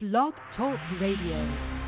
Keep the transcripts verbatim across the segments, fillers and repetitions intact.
Blog Talk Radio.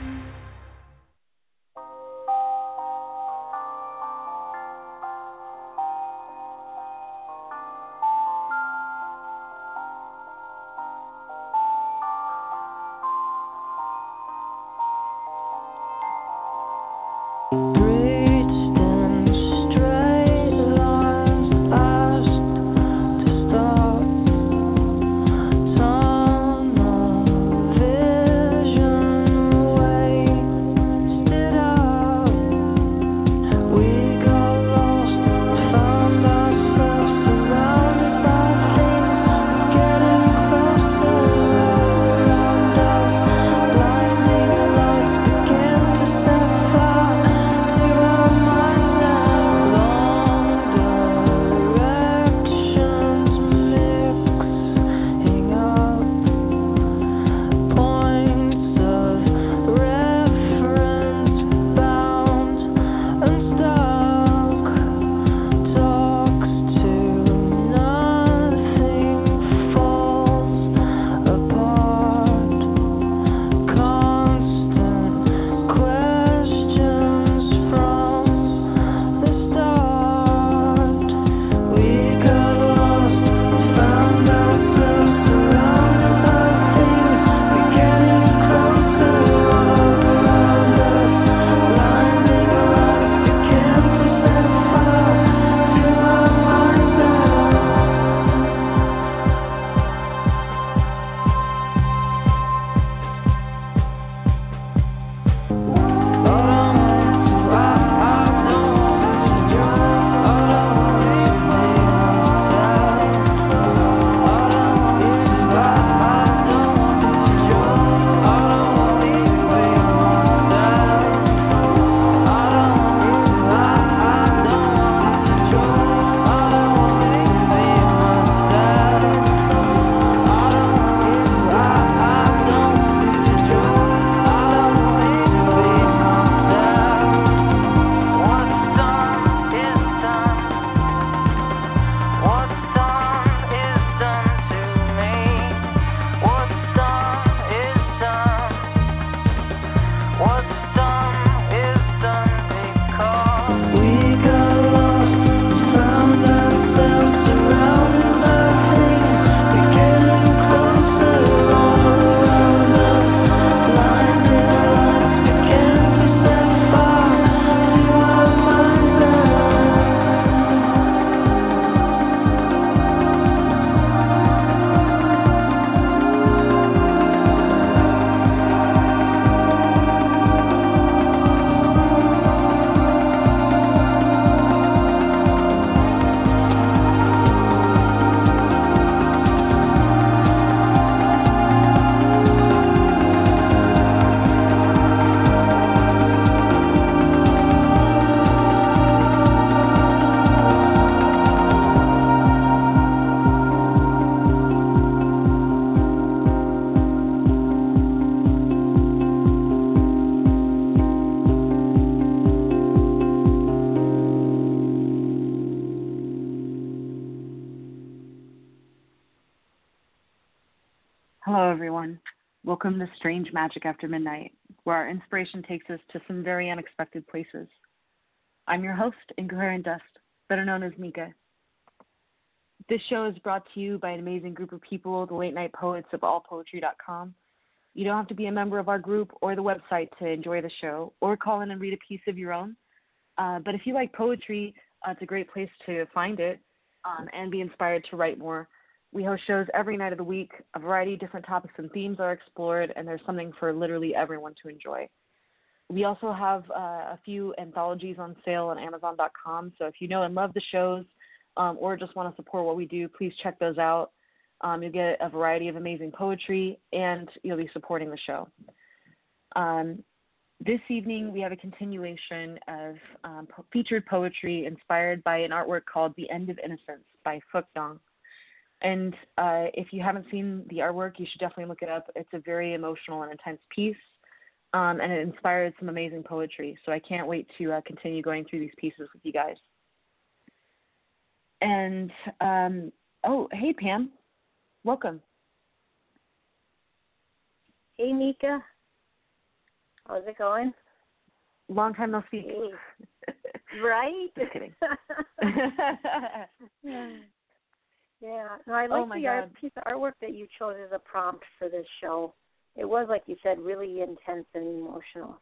Hello, everyone. Welcome to Strange Magic After Midnight, where our inspiration takes us to some very unexpected places. I'm your host, Incoherent Dust, better known as Mika. This show is brought to you by an amazing group of people, the late night poets of all poetry dot com. You don't have to be a member of our group or the website to enjoy the show or call in and read a piece of your own. Uh, but if you like poetry, uh, it's a great place to find it um, and be inspired to write more. We host shows every night of the week. A variety of different topics and themes are explored, and there's something for literally everyone to enjoy. We also have uh, a few anthologies on sale on Amazon dot com, so if you know and love the shows um, or just want to support what we do, please check those out. Um, you'll get a variety of amazing poetry, and you'll be supporting the show. Um, this evening, we have a continuation of um, po- featured poetry inspired by an artwork called The End of Innocence by Phuc Dong. And uh, if you haven't seen the artwork, you should definitely look it up. It's a very emotional and intense piece, um, and it inspired some amazing poetry. So I can't wait to uh, continue going through these pieces with you guys. And, um, oh, hey, Pam. Welcome. Hey, Mika. How's it going? Long time no speak. Hey. Right? Just kidding. Yeah. No, I Oh like my the God. art, piece of artwork that you chose as a prompt for this show. It was, like you said, really intense and emotional.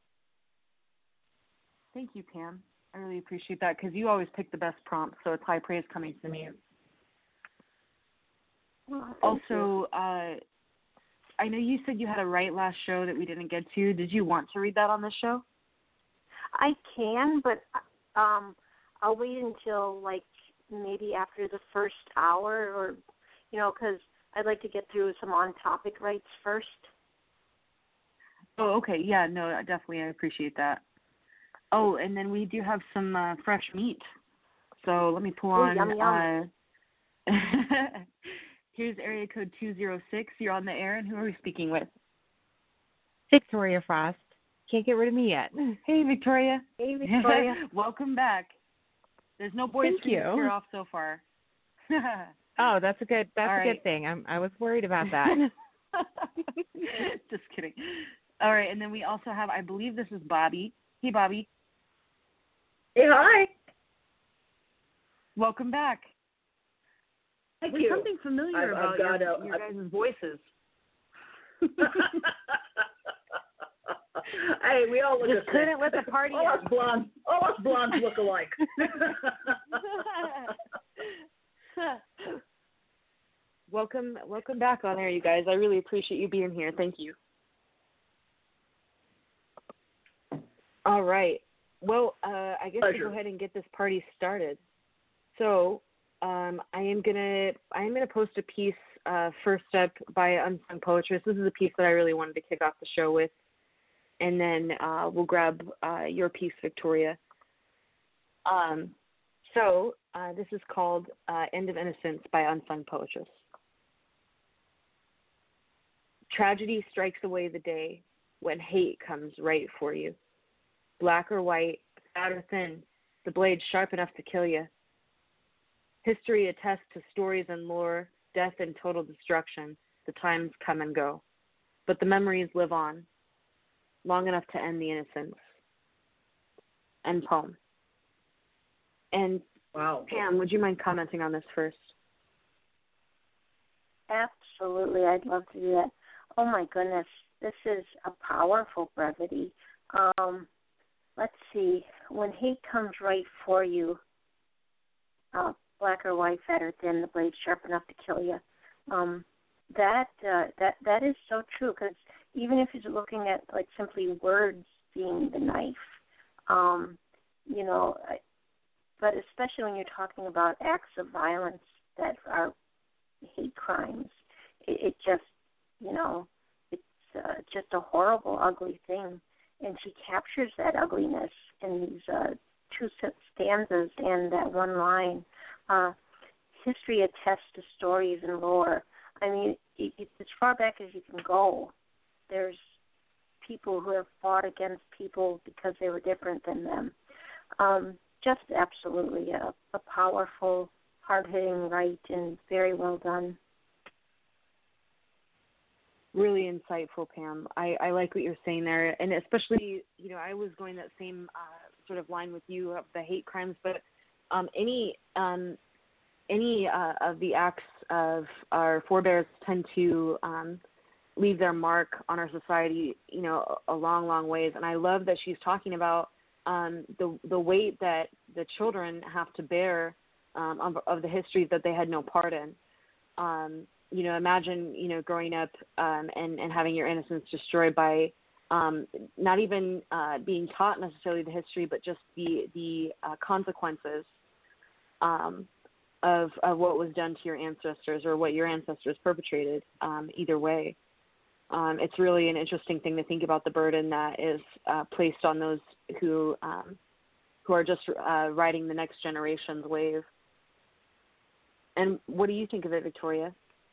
Thank you, Pam. I really appreciate that because you always pick the best prompts, so it's high praise coming from you. Oh, Also, uh, I know you said you had a write last show that we didn't get to. Did you want to read that on this show? I can, but um, I'll wait until, like, maybe after the first hour or, you know, because I'd like to get through some on-topic rights first. Oh, okay. Yeah, no, definitely. I appreciate that. Oh, and then we do have some uh, fresh meat. So let me pull Ooh, on. yum, yum. Uh, here's area code two zero six. You're on the air, and who are we speaking with? Victoria Frost. Can't get rid of me yet. Hey, Victoria. Hey, Victoria. Welcome back. There's no boys Thank to you. scare off so far. Oh, that's a good that's All a right. good thing. I'm I was worried about that. Just kidding. All right, and then we also have, I believe this is Bobby. Hey, Bobby. Hey, hi. Welcome back. Thank There's you. something familiar I've- about I've got your, a- your I've- guys' voices. Hey, we all look Just the couldn't same. let the party all us end. blondes, all us blondes look alike. welcome, welcome back on air, you guys. I really appreciate you being here. Thank you. All right. Well, uh, I guess Pleasure. we'll go ahead and get this party started. So, um, I am gonna I am gonna post a piece uh, first up by Unsung Poetress. This is a piece that I really wanted to kick off the show with, and then uh, we'll grab uh, your piece, Victoria. Um, so uh, this is called uh, "End of Innocence" by Unsung Poetress. Tragedy strikes away the day when hate comes right for you. Black or white, fat or thin, the blade sharp enough to kill you. History attests to stories and lore, death and total destruction. The times come and go, but the memories live on, long enough to end the innocence. End poem. And Wow. Pam, would you mind commenting on this first? Absolutely. I'd love to do that. Oh, my goodness. This is a powerful brevity. Um, let's see. When hate comes right for you, uh, black or white, fat or thin, the blade sharp enough to kill you. Um, that uh, that that is so true, because even if you're looking at like simply words being the knife, um, you know, I, but especially when you're talking about acts of violence that are hate crimes, it, it just, you know, it's uh, just a horrible, ugly thing. And she captures that ugliness in these uh, two stanzas and that one line. Uh, history attests to stories and lore. I mean, it, it's as far back as you can go. There's people who have fought against people because they were different than them. Um, just absolutely a, a powerful, hard-hitting right, and very well done. Really insightful, Pam. I, I like what you're saying there, and especially, you know, I was going that same uh, sort of line with you of the hate crimes, but um, any um, any uh, of the acts of our forebears tend to um, leave their mark on our society, you know, a long, long ways. And I love that she's talking about um, the the weight that the children have to bear um, of, of the histories that they had no part in. Um, you know, imagine, you know, growing up um, and, and having your innocence destroyed by um, not even uh, being taught necessarily the history, but just the the uh, consequences um, of, of what was done to your ancestors or what your ancestors perpetrated. Um, either way, um, it's really an interesting thing to think about the burden that is uh, placed on those who um, who are just uh, riding the next generation's wave. And what do you think of it, Victoria?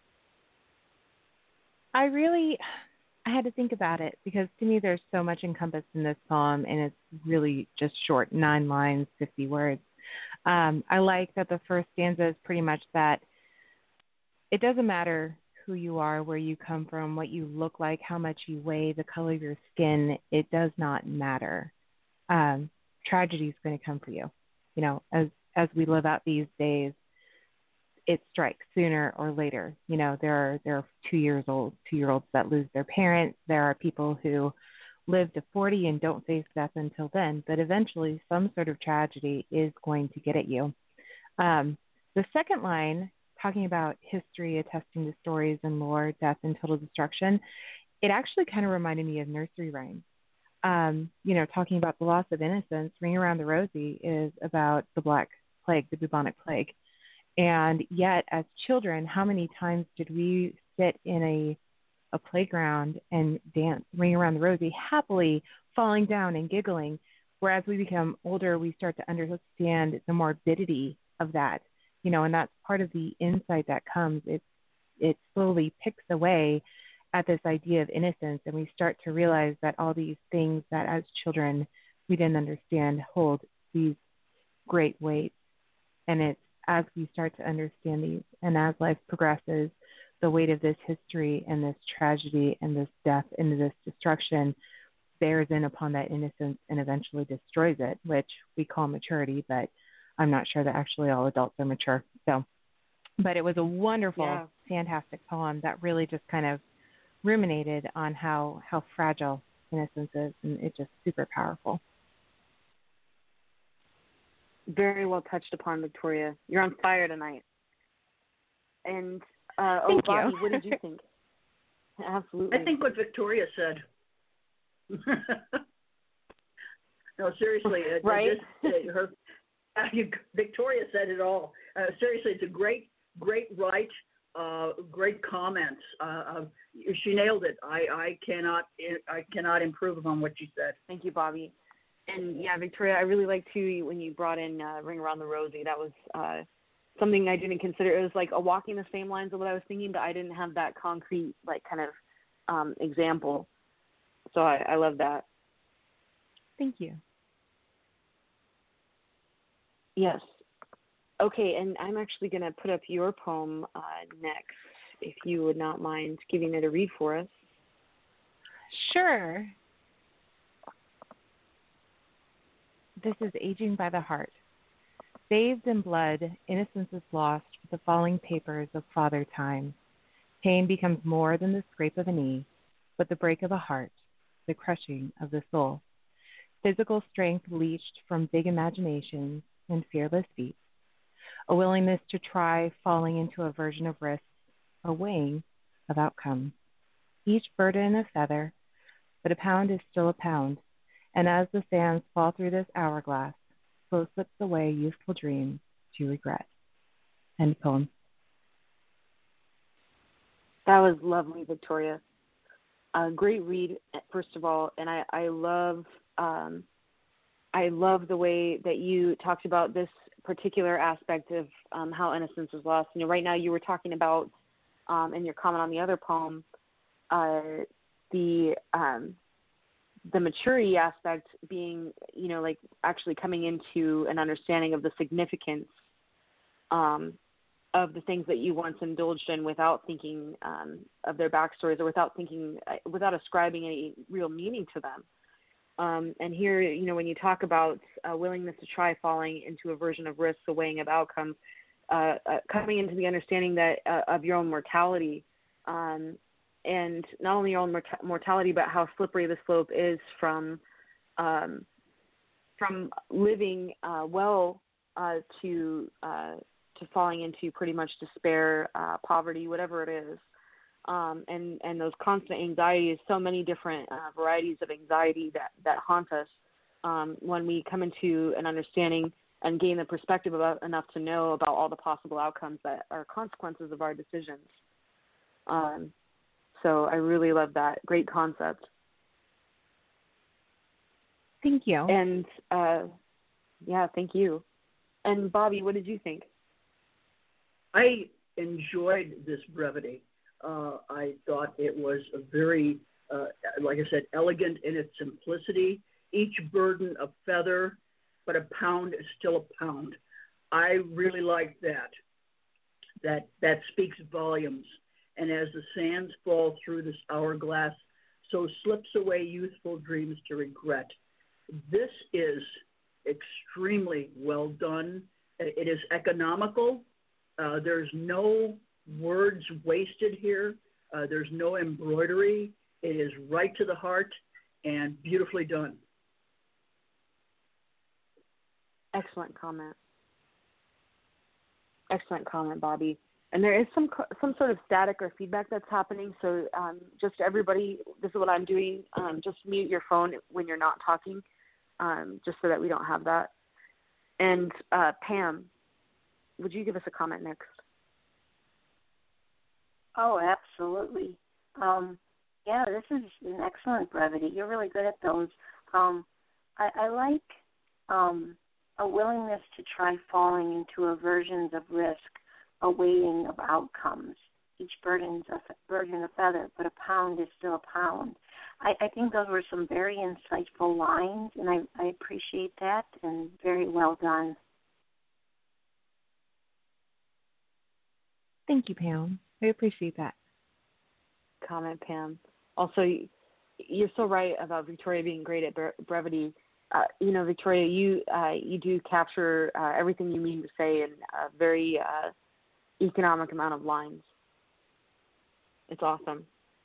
I really, I had to think about it because to me there's so much encompassed in this poem, and it's really just short, nine lines, fifty words. Um, I like that the first stanza is pretty much that it doesn't matter who you are, where you come from, what you look like, how much you weigh, the color of your skin, it does not matter. Um, tragedy is going to come for you. You know, as as we live out these days, it strikes sooner or later. You know, there are there are two years old two year olds that lose their parents. There are people who live to forty and don't face death until then. But eventually, some sort of tragedy is going to get at you. Um, the second line, talking about history attesting to stories and lore, death and total destruction, it actually kind of reminded me of nursery rhymes. Um, you know, talking about the loss of innocence, Ring Around the Rosie is about the Black Plague, the bubonic plague. And yet, as children, how many times did we sit in a a playground and dance, Ring Around the Rosie, happily falling down and giggling? Whereas we become older, we start to understand the morbidity of that, you know, and that's part of the insight that comes. It it slowly picks away at this idea of innocence, and we start to realize that all these things that as children we didn't understand hold these great weights. And it's as we start to understand these and as life progresses, the weight of this history and this tragedy and this death and this destruction bears in upon that innocence and eventually destroys it, which we call maturity, but I'm not sure that actually all adults are mature. So, but it was a wonderful, Yeah. fantastic poem that really just kind of ruminated on how, how fragile innocence is, and it's just super powerful. Very well touched upon, Victoria. You're on fire tonight. And uh, oh, Thank Bobby, you. what did you think? Absolutely. I think what Victoria said. No, seriously, it, right? It just, it, her, uh, you, Victoria said it all. Uh, seriously, it's a great, great write, uh, great comments. Uh, uh, she nailed it. I, I cannot, I cannot improve upon what she said. Thank you, Bobby. And yeah, Victoria, I really liked too when you brought in uh, Ring Around the Rosie. That was uh, something I didn't consider. It was like a walking the same lines of what I was thinking, but I didn't have that concrete, like, kind of um, example. So I, I love that. Thank you. Yes. Okay, and I'm actually going to put up your poem uh, next, if you would not mind giving it a read for us. Sure. This is Aging by the Heart. Bathed in blood, innocence is lost with the falling papers of Father Time. Pain becomes more than the scrape of a knee, but the break of a heart, the crushing of the soul. Physical strength leached from big imaginations and fearless feet. A willingness to try falling into a version of risks, a weighing of outcomes. Each burden a feather, but a pound is still a pound. And as the sands fall through this hourglass, so slips away youthful dreams to regret. End poem. That was lovely, Victoria. A great read, first of all, and I, I love um, I love the way that you talked about this particular aspect of um, how innocence was lost. You know, right now you were talking about um, in your comment on the other poem, uh, the um, the maturity aspect being, you know, like actually coming into an understanding of the significance um, of the things that you once indulged in without thinking um, of their backstories or without thinking, uh, without ascribing any real meaning to them. Um, and here, you know, when you talk about uh, willingness to try falling into a version of risk, a weighing of outcomes, uh, uh, coming into the understanding that uh, of your own mortality, um, and not only your own mort- mortality, but how slippery the slope is from um, from living uh, well uh, to uh, to falling into pretty much despair, uh, poverty, whatever it is. Um, and, and those constant anxieties, so many different uh, varieties of anxiety that, that haunt us um, when we come into an understanding and gain the perspective about enough to know about all the possible outcomes that are consequences of our decisions. Um, so I really love that. Great concept. Thank you. And uh, yeah, thank you. And Bobby, what did you think? I enjoyed this brevity. Uh, I thought it was a very, uh, like I said, elegant in its simplicity. Each burden a feather, but a pound is still a pound. I really like that. That that speaks volumes. And as the sands fall through this hourglass, so slips away youthful dreams to regret. This is extremely well done. It is economical. Uh, there's no words wasted here. Uh, there's no embroidery. It is right to the heart and beautifully done. Excellent comment. Excellent comment, Bobby. And there is some some sort of static or feedback that's happening. So um, just everybody, this is what I'm doing. Um, just mute your phone when you're not talking, um, just so that we don't have that. And uh, Pam, would you give us a comment next? Oh, absolutely. Um, yeah, this is an excellent brevity. You're really good at those. Um, I, I like um, a willingness to try falling into aversions of risk, a weighting of outcomes. Each burden's a burden a feather, but a pound is still a pound. I, I think those were some very insightful lines, and I, I appreciate that, and very well done. Thank you, Pam. I appreciate that. Comment, Pam. Also, you're so right about Victoria being great at brevity. Uh, you know, Victoria, you uh, you do capture uh, everything you mean to say in a very uh, economic amount of lines. It's awesome.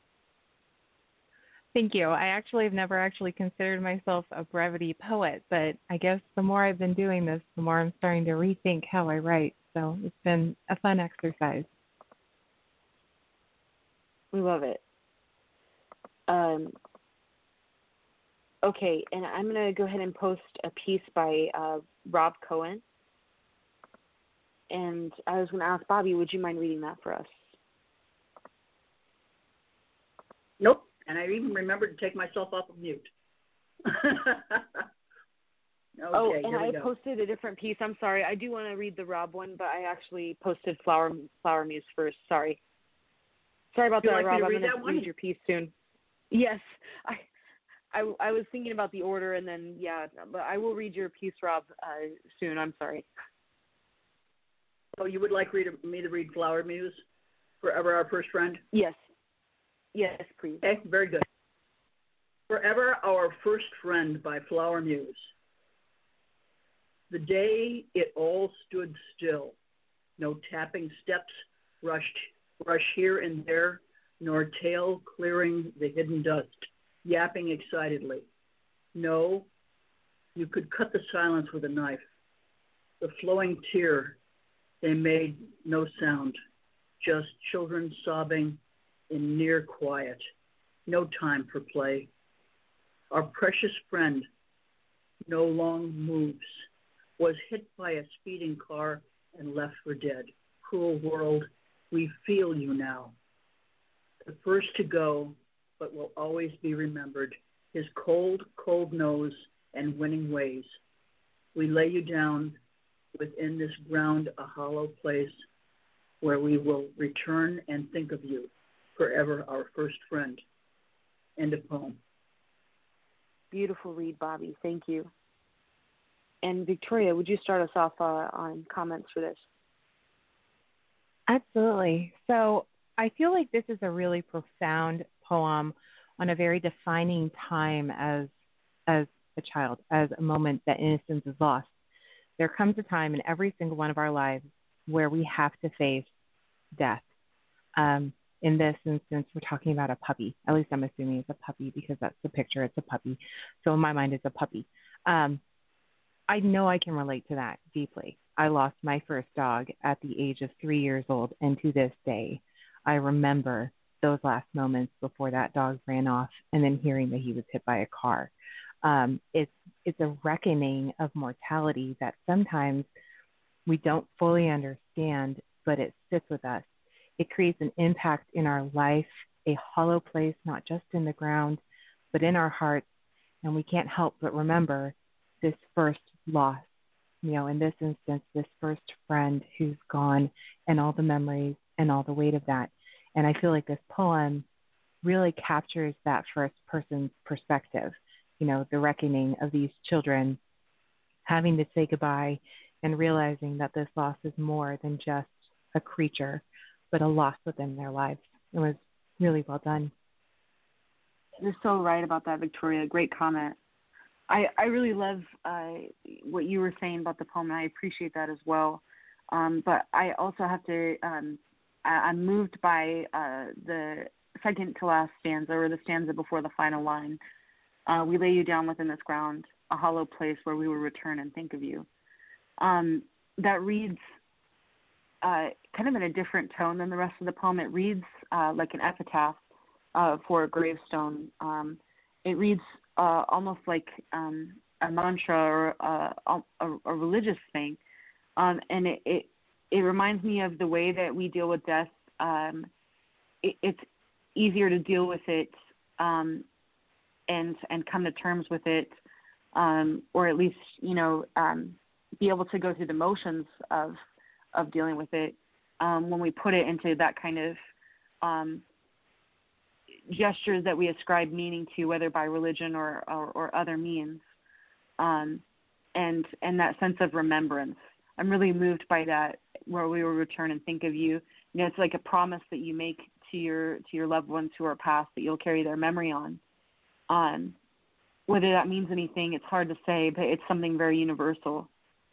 Thank you. I actually have never actually considered myself a brevity poet, but I guess the more I've been doing this, the more I'm starting to rethink how I write. So it's been a fun exercise. We love it. Um, okay, and I'm going to go ahead and post a piece by uh, Rob Cohen. And I was going to ask Bobby, would you mind reading that for us? Nope. And I even remembered to take myself off of mute. okay, oh, and I go. posted a different piece. I'm sorry. I do want to read the Rob one, but I actually posted Flower Flower Muse first. Sorry. Sorry about Would that, you like Rob. me to I'm read going that to one? read your piece soon. Yes. I, I, I was thinking about the order, and then, yeah, but I will read your piece, Rob, uh, soon. I'm sorry. Oh, you would like read, me to read Flower Muse, Forever Our First Friend? Yes. Yes, please. Okay, very good. Forever Our First Friend by Flower Muse. The day it all stood still, no tapping steps rushed rush here and there, nor tail clearing the hidden dust, yapping excitedly. No, you could cut the silence with a knife. The flowing tear, they made no sound, just children sobbing in near quiet, no time for play. Our precious friend, no long moves, was hit by a speeding car and left for dead. Cruel world, we feel you now. The first to go, but will always be remembered, his cold, cold nose and winning ways. We lay you down within this ground, a hollow place where we will return and think of you, forever our first friend. End of poem. Beautiful read, Bobby. Thank you. And Victoria, would you start us off uh, on comments for this? Absolutely. So I feel like this is a really profound poem on a very defining time as as a child, as a moment that innocence is lost. There comes a time in every single one of our lives where we have to face death. Um, in this instance, we're talking about a puppy. At least I'm assuming it's a puppy because that's the picture. It's a puppy. So in my mind, it's a puppy. Um, I know I can relate to that deeply. I lost my first dog at the age of three years old, and to this day, I remember those last moments before that dog ran off and then hearing that he was hit by a car. Um, it's, it's a reckoning of mortality that sometimes we don't fully understand, but it sits with us. It creates an impact in our life, a hollow place, not just in the ground, but in our hearts. And we can't help but remember this first loss, you know, in this instance, this first friend who's gone and all the memories and all the weight of that. And I feel like this poem really captures that first person's perspective, you know, the reckoning of these children having to say goodbye and realizing that this loss is more than just a creature, but a loss within their lives. it was really well done. You're so right about that, Victoria. Great comment. I, I really love uh, what you were saying about the poem, and I appreciate that as well. Um, but I also have to, um, I, I'm moved by uh, the second to last stanza, or the stanza before the final line. Uh, we lay you down within this ground, a hollow place where we will return and think of you. Um, that reads uh, kind of in a different tone than the rest of the poem. It reads uh, like an epitaph uh, for a gravestone. Um, it reads uh, almost like um, a mantra or a, a, a religious thing. Um, and it, it, it reminds me of the way that we deal with death. Um, it, it's easier to deal with it um, and and come to terms with it, um, or at least, you know, um, be able to go through the motions of of dealing with it um, when we put it into that kind of um, gestures that we ascribe meaning to, whether by religion or, or, or other means, um, and and that sense of remembrance. I'm really moved by that, where we will return and think of you. You know, it's like a promise that you make to your to your loved ones who are past, that you'll carry their memory on. Um, whether that means anything, it's hard to say, but it's something very universal.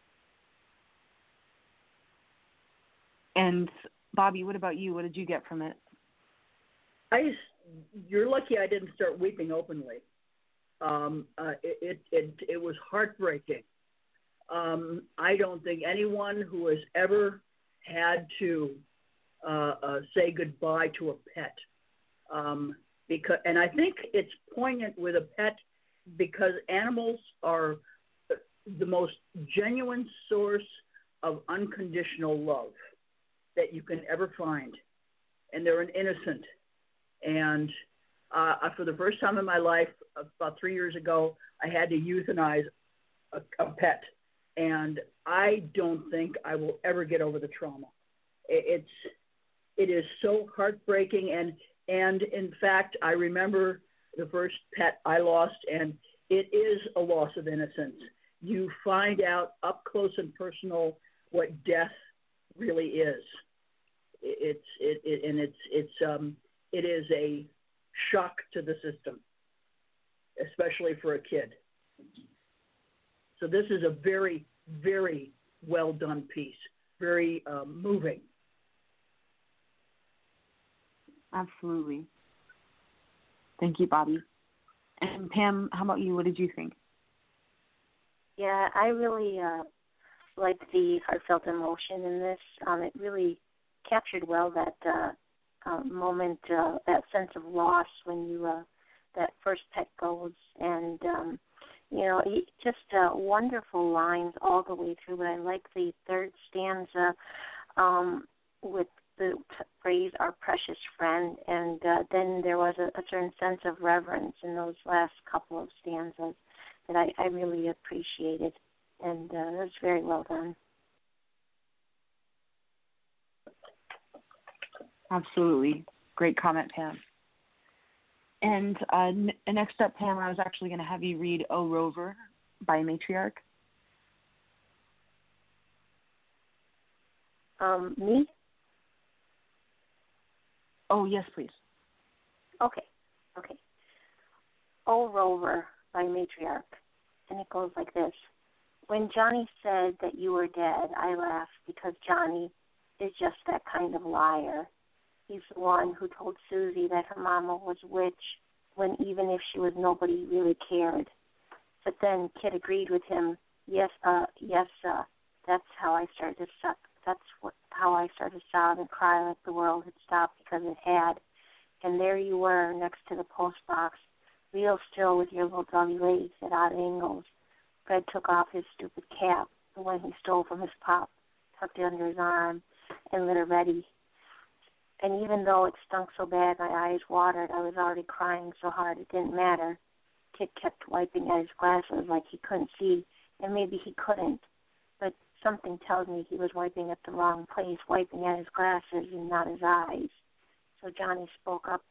And Bobby, what about you? What did you get from it? I, you're lucky I didn't start weeping openly. Um, uh, it, it, it, it was heartbreaking. Um, I don't think anyone who has ever had to uh, uh, say goodbye to a pet, um, because, and I think it's poignant with a pet because animals are the most genuine source of unconditional love that you can ever find, and they're an innocent. And uh, for the first time in my life, about three years ago, I had to euthanize a, a pet, and I don't think I will ever get over the trauma. It, it's it is so heartbreaking, and and in fact, I remember the first pet I lost, and it is a loss of innocence. You find out up close and personal what death really is. It's it, it and it's it's um it is a shock to the system, especially for a kid. So this is a very, very well done piece, very um, moving. Absolutely. Thank you, Bobby. And Pam, how about you? What did you think? Yeah, I really uh, liked the heartfelt emotion in this. Um, it really captured well that uh, uh, moment, uh, that sense of loss when you uh, that first pet goes, and um, you know, just uh, wonderful lines all the way through. But I like the third stanza um, with the phrase "our precious friend," and uh, then there was a, a certain sense of reverence in those last couple of stanzas that I, I really appreciated, and uh, it was very well done. Absolutely. Great comment, Pam. And uh, n- next up, Pam, I was actually going to have you read O Rover by Matriarch. Um, me? Oh, yes, please. Okay, okay. O Rover by Matriarch, and it goes like this. When Johnny said that you were dead, I laughed because Johnny is just that kind of liar. He's the one who told Susie that her mama was a witch when even if she was nobody really cared. But then Kit agreed with him. Yes, uh, yes, uh, that's how I started to suck. That's what, how I started to sob and cry like the world had stopped because it had. And there you were next to the post box, real still with your little doggy legs at odd angles. Fred took off his stupid cap, the one he stole from his pop, tucked it under his arm, and lit her ready. And even though it stunk so bad my eyes watered, I was already crying so hard it didn't matter. Kit kept wiping at his glasses like he couldn't see, and maybe he couldn't. But something tells me he was wiping at the wrong place, wiping at his glasses and not his eyes. So Johnny spoke up.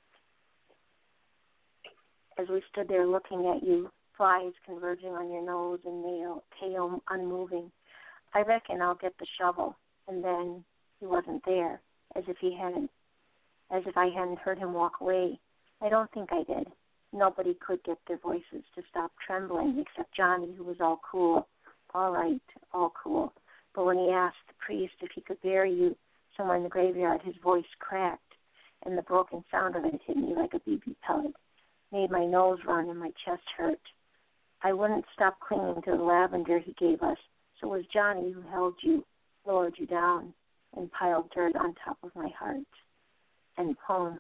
As we stood there looking at you, flies converging on your nose and nail, tail unmoving, I reckon I'll get the shovel. And then he wasn't there, as if he hadn't as if I hadn't heard him walk away. I don't think I did. Nobody could get their voices to stop trembling except Johnny, who was all cool. All right, all cool. But when he asked the priest if he could bury you somewhere in the graveyard, his voice cracked, and the broken sound of it hit me like a B B pellet, made my nose run and my chest hurt. I wouldn't stop clinging to the lavender he gave us, so it was Johnny who held you, lowered you down, and piled dirt on top of my heart. And poem.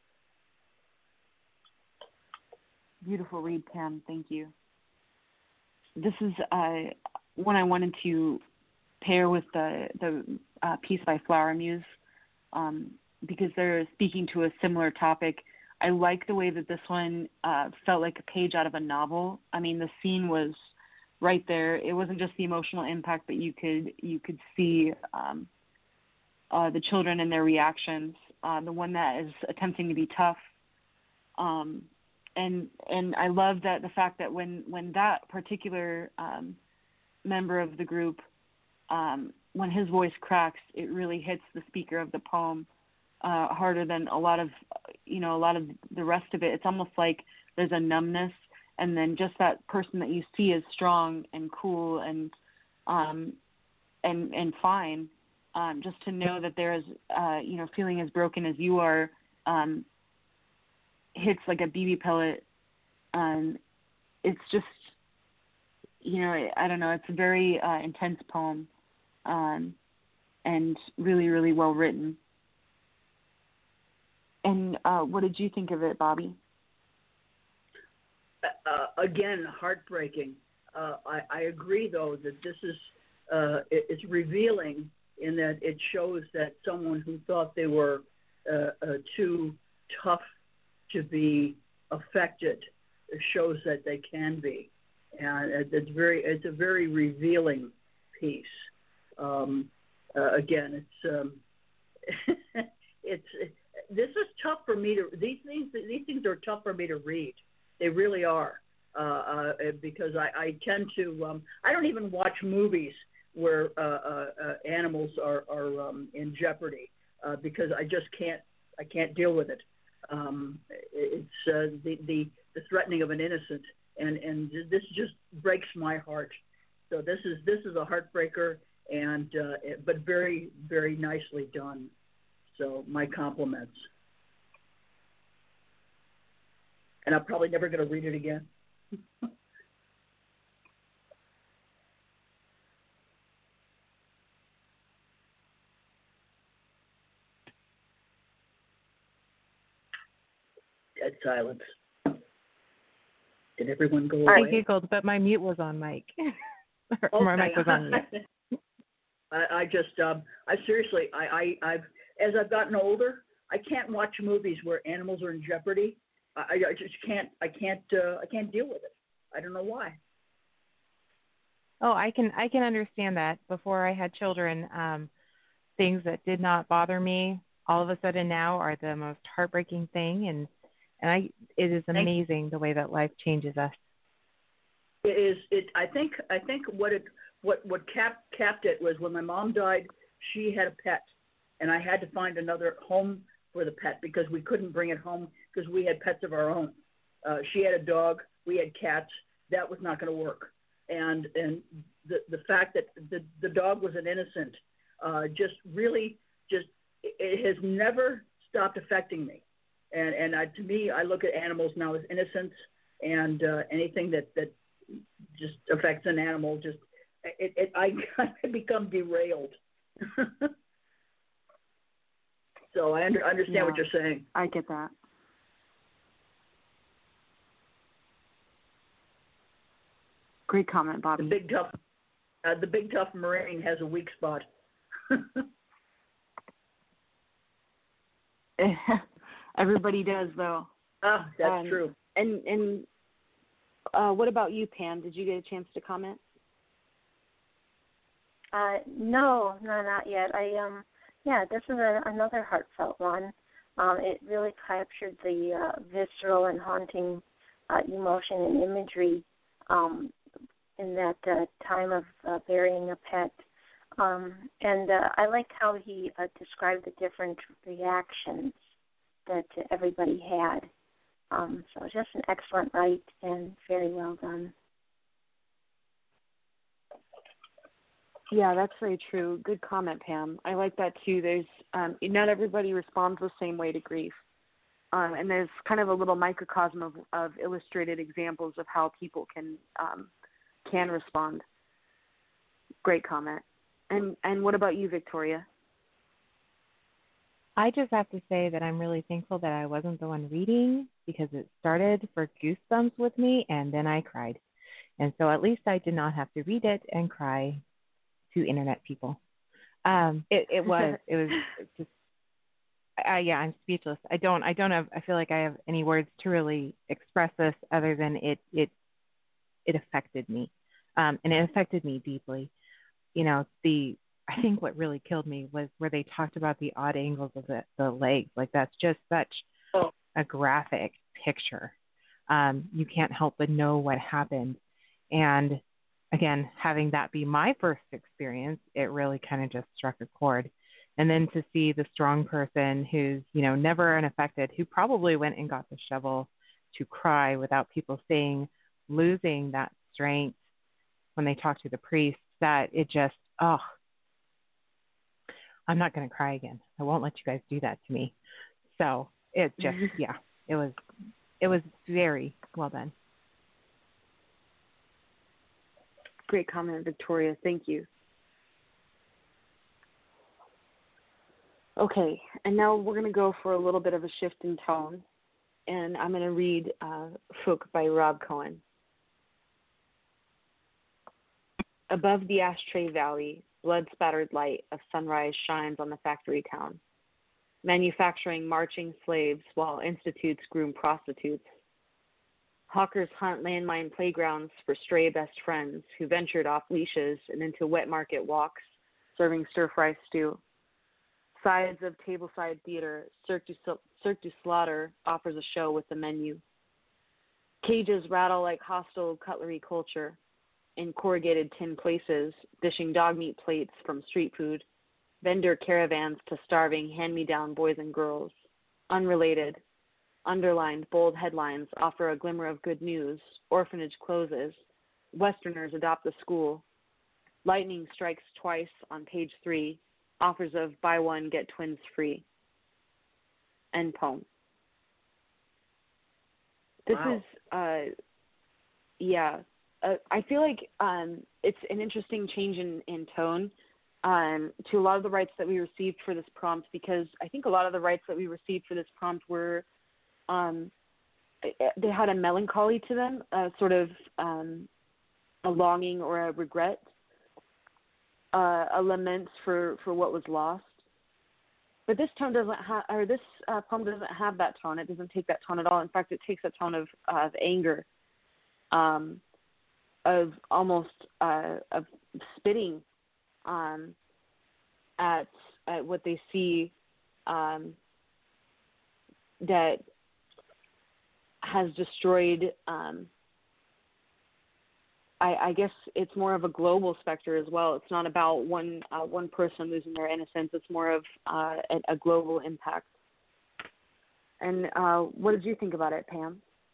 Beautiful read, Pam. Thank you. This is uh, one I wanted to pair with the the uh, piece by Flower Muse um, because they're speaking to a similar topic. I like the way that this one uh, felt like a page out of a novel. I mean, the scene was right there. It wasn't just the emotional impact, but you could you could see um, uh, the children and their reactions. Uh, the one that is attempting to be tough, um, and and I love that the fact that when when that particular um, member of the group, um, when his voice cracks, it really hits the speaker of the poem uh, harder than a lot of you know a lot of the rest of it. It's almost like there's a numbness, and then just that person that you see is strong and cool and um, and and fine. Um, just to know that there is, uh, you know, feeling as broken as you are, um, hits like a B B pellet. Um, it's just, you know, I don't know. It's a very uh, intense poem, um, and really, really well written. And uh, what did you think of it, Bobby? Uh, again, heartbreaking. Uh, I, I agree, though, that this is uh, it, it's revealing in that it shows that someone who thought they were uh, uh, too tough to be affected shows that they can be, and it's very it's a very revealing piece. Um, uh, again, it's um, it's this is tough for me to these things these things are tough for me to read. They really are uh, uh, because I, I tend to um, I don't even watch movies where uh, uh, uh, animals are, are um, in jeopardy uh, because I just can't I can't deal with it. Um, it's uh, the, the the threatening of an innocent, and, and this just breaks my heart. So this is this is a heartbreaker, and uh, but very very nicely done. So my compliments. And I'm probably never going to read it again. Dead silence. Did everyone go away? I giggled, but my mute was on mic. or my Okay. mic was on mute. I, I just, um, I seriously, I, I, I've, as I've gotten older, I can't watch movies where animals are in jeopardy. I, I just can't, I can't, uh, I can't deal with it. I don't know why. Oh, I can I can understand that. Before I had children, um, things that did not bother me all of a sudden now are the most heartbreaking thing, and and I it is amazing the way that life changes us. It is. It. I think. I think what it what what cap, capped it was when my mom died. She had a pet, and I had to find another home for the pet because we couldn't bring it home because we had pets of our own. Uh, she had a dog. We had cats. That was not going to work. And and the the fact that the the dog was an innocent, uh, just really just it has never stopped affecting me. And and I, to me, I look at animals now as innocents, and uh, anything that, that just affects an animal, just it, it I I become derailed. So I under, understand yeah, what you're saying. I get that. Great comment, Bobby. The big tough, uh, the big tough Marine has a weak spot. Everybody does, though. Ah, that's um, true. And and uh, what about you, Pam? Did you get a chance to comment? Uh, no, no, not yet. I um, yeah, this is a, another heartfelt one. Um, it really captured the uh, visceral and haunting uh, emotion and imagery um, in that uh, time of uh, burying a pet. Um, and uh, I liked how he uh, described the different reactions that everybody had. Um, so just an excellent write and very well done. Yeah, that's very true. Good comment, Pam. I like that too. There's um, not everybody responds the same way to grief, um, and there's kind of a little microcosm of, of illustrated examples of how people can um, can respond. Great comment. And and what about you, Victoria? I just have to say that I'm really thankful that I wasn't the one reading, because it started for goosebumps with me and then I cried. And so at least I did not have to read it and cry to internet people. Um, it, it was, it was just, I, yeah, I'm speechless. I don't, I don't have, I feel like I have any words to really express this other than it, it, it affected me. Um, and it affected me deeply. You know, the, I think what really killed me was where they talked about the odd angles of the, the legs. Like, that's just such a graphic picture. Um, you can't help but know what happened. And again, having that be my first experience, it really kind of just struck a chord. And then to see the strong person who's, you know, never unaffected, who probably went and got the shovel to cry without people saying, losing that strength when they talk to the priest, that it just, oh, I'm not going to cry again. I won't let you guys do that to me. So it just, yeah, it was, it was very well done. Great comment, Victoria. Thank you. Okay, and now we're going to go for a little bit of a shift in tone, and I'm going to read uh, Folk by Rob Cohen. Above the ashtray valley, blood-spattered light of sunrise shines on the factory town. Manufacturing marching slaves while institutes groom prostitutes. Hawkers hunt landmine playgrounds for stray best friends who ventured off leashes and into wet market walks, serving stir-fry stew. Sides of tableside theater, Cirque du, Cirque du Slaughter offers a show with the menu. Cages rattle like hostile cutlery culture in corrugated tin places, dishing dog meat plates from street food. Vendor caravans to starving hand-me-down boys and girls. Unrelated. Underlined bold headlines offer a glimmer of good news. Orphanage closes. Westerners adopt the school. Lightning strikes twice on page three. Offers of buy one, get twins free. End poem. This Wow. is, uh, yeah, uh, I feel like um, it's an interesting change in, in tone um, to a lot of the rights that we received for this prompt, because I think a lot of the rights that we received for this prompt were, um, they had a melancholy to them, a sort of um, a longing or a regret. Uh, a lament for, for what was lost, but this tone doesn't have, or this uh, poem doesn't have that tone. It doesn't take that tone at all. In fact, it takes a tone of of anger, um, of almost uh, of spitting um, at at what they see um, that has destroyed. Um, I, I guess it's more of a global specter as well. It's not about one uh, one person losing their innocence. It's more of uh, a, a global impact. And uh, what did you think about it, Pam?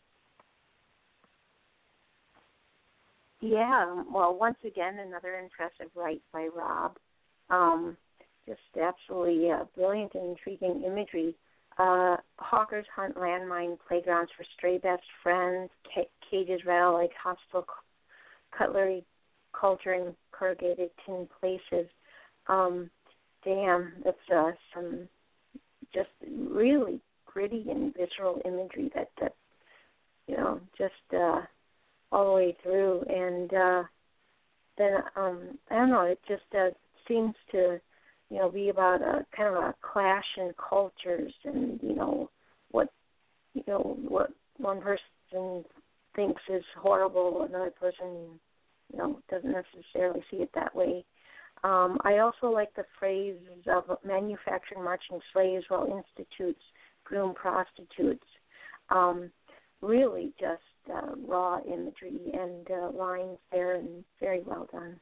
Yeah, well, once again, another impressive write by Rob. Um, just absolutely uh, brilliant and intriguing imagery. Uh, hawkers hunt landmine playgrounds for stray best friends. C- cages rattle like hostile cutlery, culture, and corrugated tin places. Um, damn, that's uh, some just really gritty and visceral imagery that, that you know, just uh, all the way through. And uh, then, um, I don't know, it just uh, seems to, you know, be about a kind of a clash in cultures and, you know, what, you know, what one person thinks is horrible, another person, you know, doesn't necessarily see it that way. Um, I also like the phrase of manufacturing marching slaves while institutes groom prostitutes. Um, really just uh, raw imagery and uh, lines there, and very well done.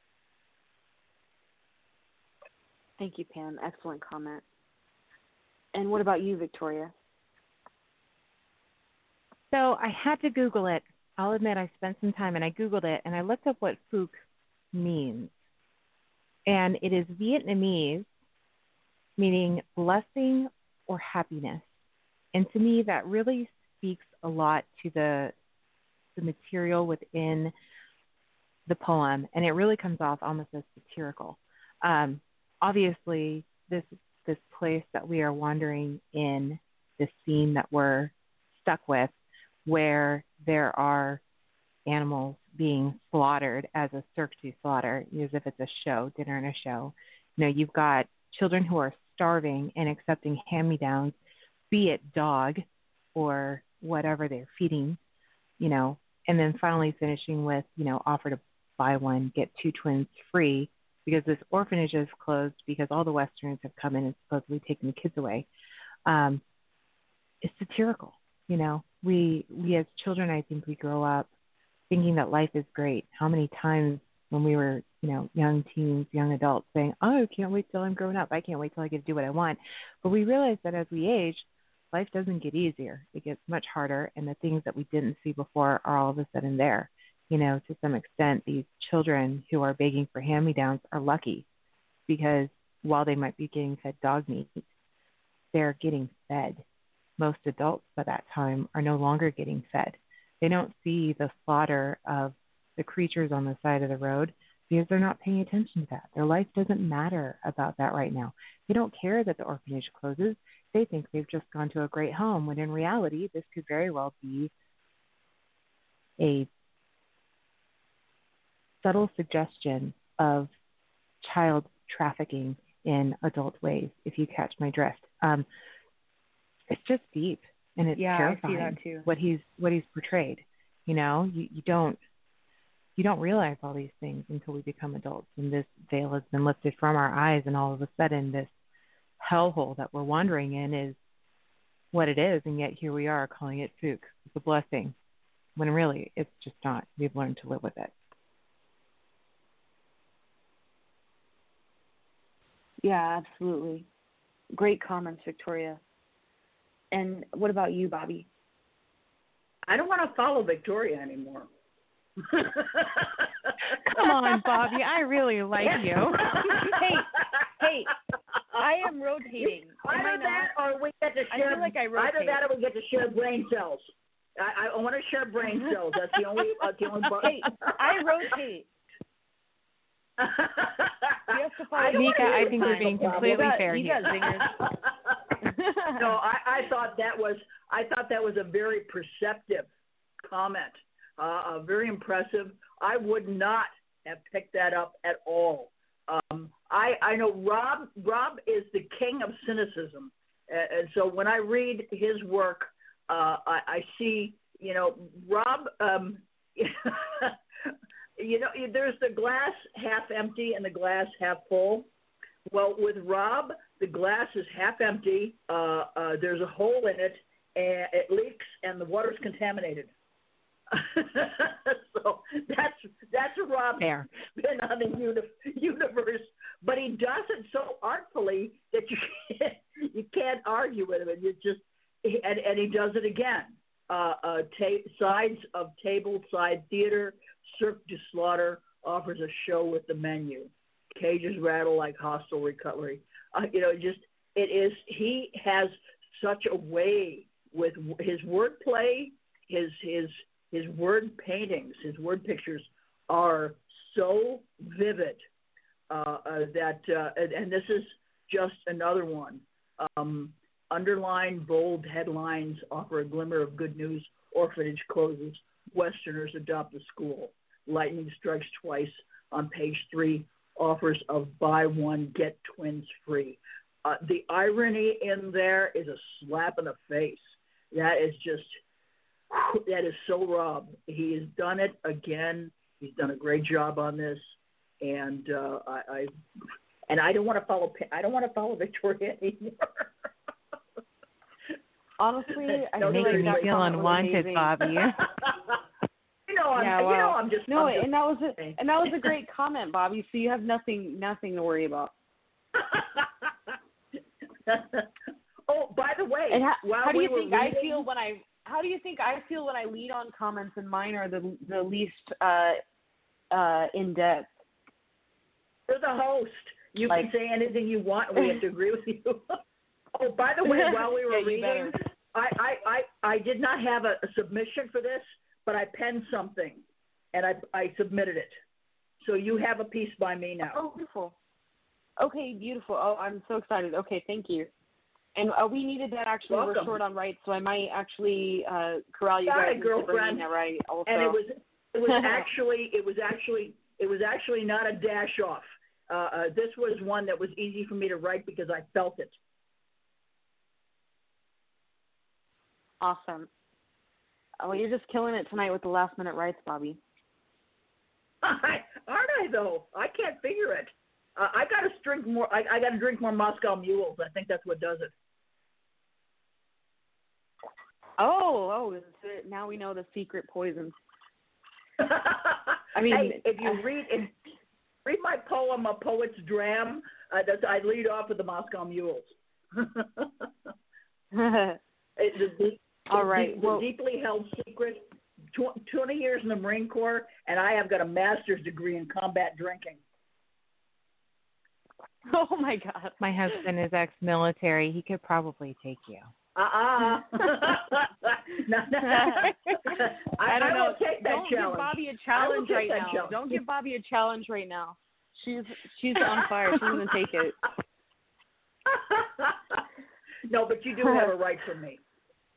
Thank you, Pam. Excellent comment. And what about you, Victoria? So I had to Google it. I'll admit I spent some time and I Googled it and I looked up what Phuc means. And it is Vietnamese, meaning blessing or happiness. And to me, that really speaks a lot to the the material within the poem, and it really comes off almost as satirical. Um, obviously, this this place that we are wandering in, this scene that we're stuck with, where there are animals being slaughtered as a Cirque du slaughter, as if it's a show, dinner and a show. You know, you've got children who are starving and accepting hand-me-downs, be it dog or whatever they're feeding, you know, and then finally finishing with, you know, offer to buy one, get two twins free because this orphanage is closed because all the Westerns have come in and supposedly taken the kids away. Um, it's satirical, you know. We, we as children, I think we grow up thinking that life is great. How many times when we were, you know, young teens, young adults saying, oh, I can't wait till I'm grown up. I can't wait till I get to do what I want. But we realize that as we age, life doesn't get easier. It gets much harder, and the things that we didn't see before are all of a sudden there. You know, to some extent, these children who are begging for hand-me-downs are lucky because while they might be getting fed dog meat, they're getting fed. Most adults by that time are no longer getting fed. They don't see the slaughter of the creatures on the side of the road because they're not paying attention to that. Their life doesn't matter about that right now. They don't care that the orphanage closes. They think they've just gone to a great home, when in reality, this could very well be a subtle suggestion of child trafficking in adult ways, if you catch my drift. Um, it's just deep, and it's yeah, terrifying. I see that too. What he's what he's portrayed. You know, you, you don't you don't realize all these things until we become adults, and this veil has been lifted from our eyes, and all of a sudden, this hellhole that we're wandering in is what it is, and yet here we are calling it Phuc. It's a blessing, when really it's just not. We've learned to live with it. Yeah, absolutely. Great comments, Victoria. And what about you, Bobby? I don't want to follow Victoria anymore. Come on, Bobby. I really like you. hey, hey, I am rotating. Am Either I that or we get to share. I feel like I rotate. Either that or we get to share brain cells. I, I want to share brain cells. That's the only. Uh, the only hey, I rotate. You have to follow Mika, I think you're being completely got, fair you here. got zingers. No, I, I thought that was I thought that was a very perceptive comment, uh, uh, very impressive. I would not have picked that up at all. Um, I I know Rob Rob is the king of cynicism, and, and so when I read his work, uh, I, I see you know Rob. Um, you know, there's the glass half empty and the glass half full. Well, with Rob, the glass is half empty. Uh, uh, there's a hole in it, and it leaks, and the water's contaminated. So that's that's Rob's Fair. spin on the uni- universe, but he does it so artfully that you can't, you can't argue with him. And you just and, and he does it again. Uh, uh, ta- sides of table side theater, Cirque du Slaughter offers a show with the menu. Cages rattle like hostile cutlery. Uh, you know, just it is. He has such a way with his wordplay, his his his word paintings, his word pictures are so vivid uh, uh, that, uh, and, and this is just another one. Um, underlined bold headlines offer a glimmer of good news. Orphanage closes. Westerners adopt a school. Lightning strikes twice on page three. Offers of buy one, get twins free. Uh, the irony in there is a slap in the face. That is just, that is so Rob. He has done it again. He's done a great job on this, and uh, I, I and I don't want to follow. I don't want to follow Victoria anymore. Honestly, I You're feel making like me feel unwanted, Bobby. You know, I'm, yeah, well, you know, I'm just no, I'm just, and that was a, and that was a great comment, Bobby. So you have nothing, nothing to worry about. Oh, by the way, And how, while how do we you were think I reading, feel when I? How do you think I feel when I lead on comments and mine are the the least uh, uh, in depth? you're the host. You Like- can say anything you want, and we have to agree with you. Oh, by the way, while we were Yeah, you reading, better. I, I, I, I did not have a, a submission for this, but I penned something, and I, I submitted it. So you have a piece by me now. Oh, beautiful. Okay, beautiful. Oh, I'm so excited. Okay, thank you. And uh, we needed that actually. Welcome. We're short on rights, so I might actually uh, corral you Got guys it, into bringing girlfriend. that right. Also, And it was, it was actually, it was actually, it was actually not a dash off. Uh, uh, this was one that was easy for me to write because I felt it. awesome. Oh, you're just killing it tonight with the last minute rights, Bobby. Aren't I though? I can't figure it. Uh, I got to drink more. I, I got to drink more Moscow Mules. I think that's what does it. Oh, oh, is it, now we know the secret poison. I mean, hey, if you read if, read my poem, A Poet's Dram, uh, that's, I lead off with the Moscow Mules. It, the, the, All right. The, the well, deeply held secret. Tw- Twenty years in the Marine Corps, and I have got a master's degree in combat drinking. oh my God. My husband is ex-military. He could probably take you. Uh-uh. no, no. I, I don't I know. will take that Don't challenge. give Bobby a I will challenge take right that now. challenge. Don't give Bobby a challenge right now. She's she's on fire. She's gonna take it. No, but you do have a right from me.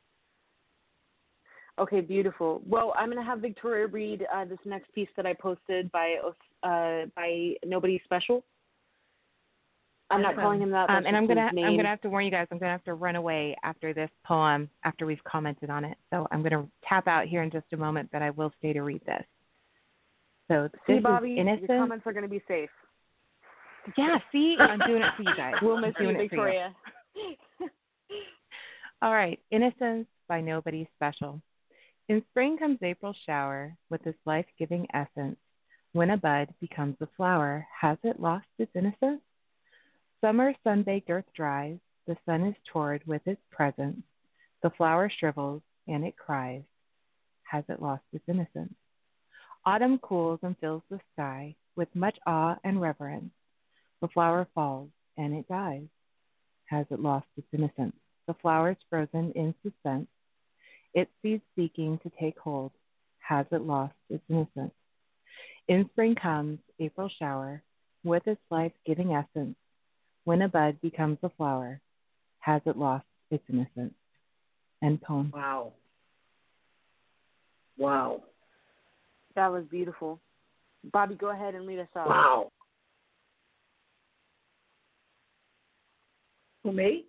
Okay, beautiful. Well, I'm gonna have Victoria read uh, this next piece that I posted by uh, by Nobody Special. I'm not calling him that. Um, That's and I'm just gonna his name. I'm gonna have to warn you guys. I'm gonna have to run away after this poem after we've commented on it. So I'm gonna tap out here in just a moment, but I will stay to read this. So See, this Bobby, is innocent. your comments are gonna be safe. Yeah, see, I'm doing it for you guys. We'll miss I'm you, doing it for you. Victoria. All right, Innocence by Nobody Special. In spring comes April's shower with its life-giving essence. When a bud becomes a flower, has it lost its innocence? Summer sun-baked earth dries, the sun is torrid with its presence. The flower shrivels and it cries. Has it lost its innocence? Autumn cools and fills the sky with much awe and reverence. The flower falls and it dies. Has it lost its innocence? The flower is frozen in suspense. It sees seeking to take hold. Has it lost its innocence? In spring comes April shower with its life-giving essence. When a bud becomes a flower, has it lost its innocence? End poem. Wow. Wow. That was beautiful. Bobby, go ahead and lead us off. Wow. For me?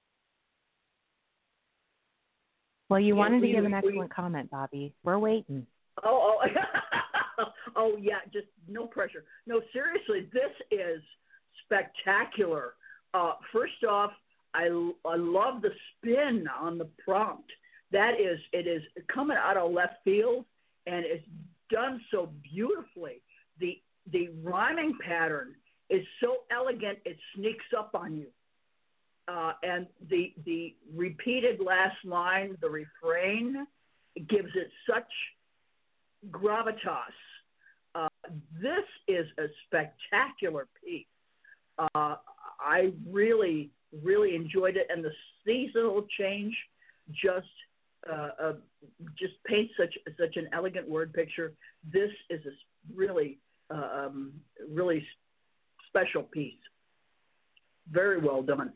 Well, you Yeah, wanted to we- give an we- excellent comment, Bobby. We're waiting. Oh, oh, oh, yeah. Just no pressure. No, seriously, this is spectacular. Uh, first off, I, I love the spin on the prompt. That is, it is coming out of left field, and it's done so beautifully. The the rhyming pattern is so elegant, it sneaks up on you. Uh, and the the repeated last line, the refrain, gives it such gravitas. Uh, this is a spectacular piece. Uh, I really, really enjoyed it, and the seasonal change just uh, uh, just paints such such an elegant word picture. This is a really, uh, um, really special piece. Very well done.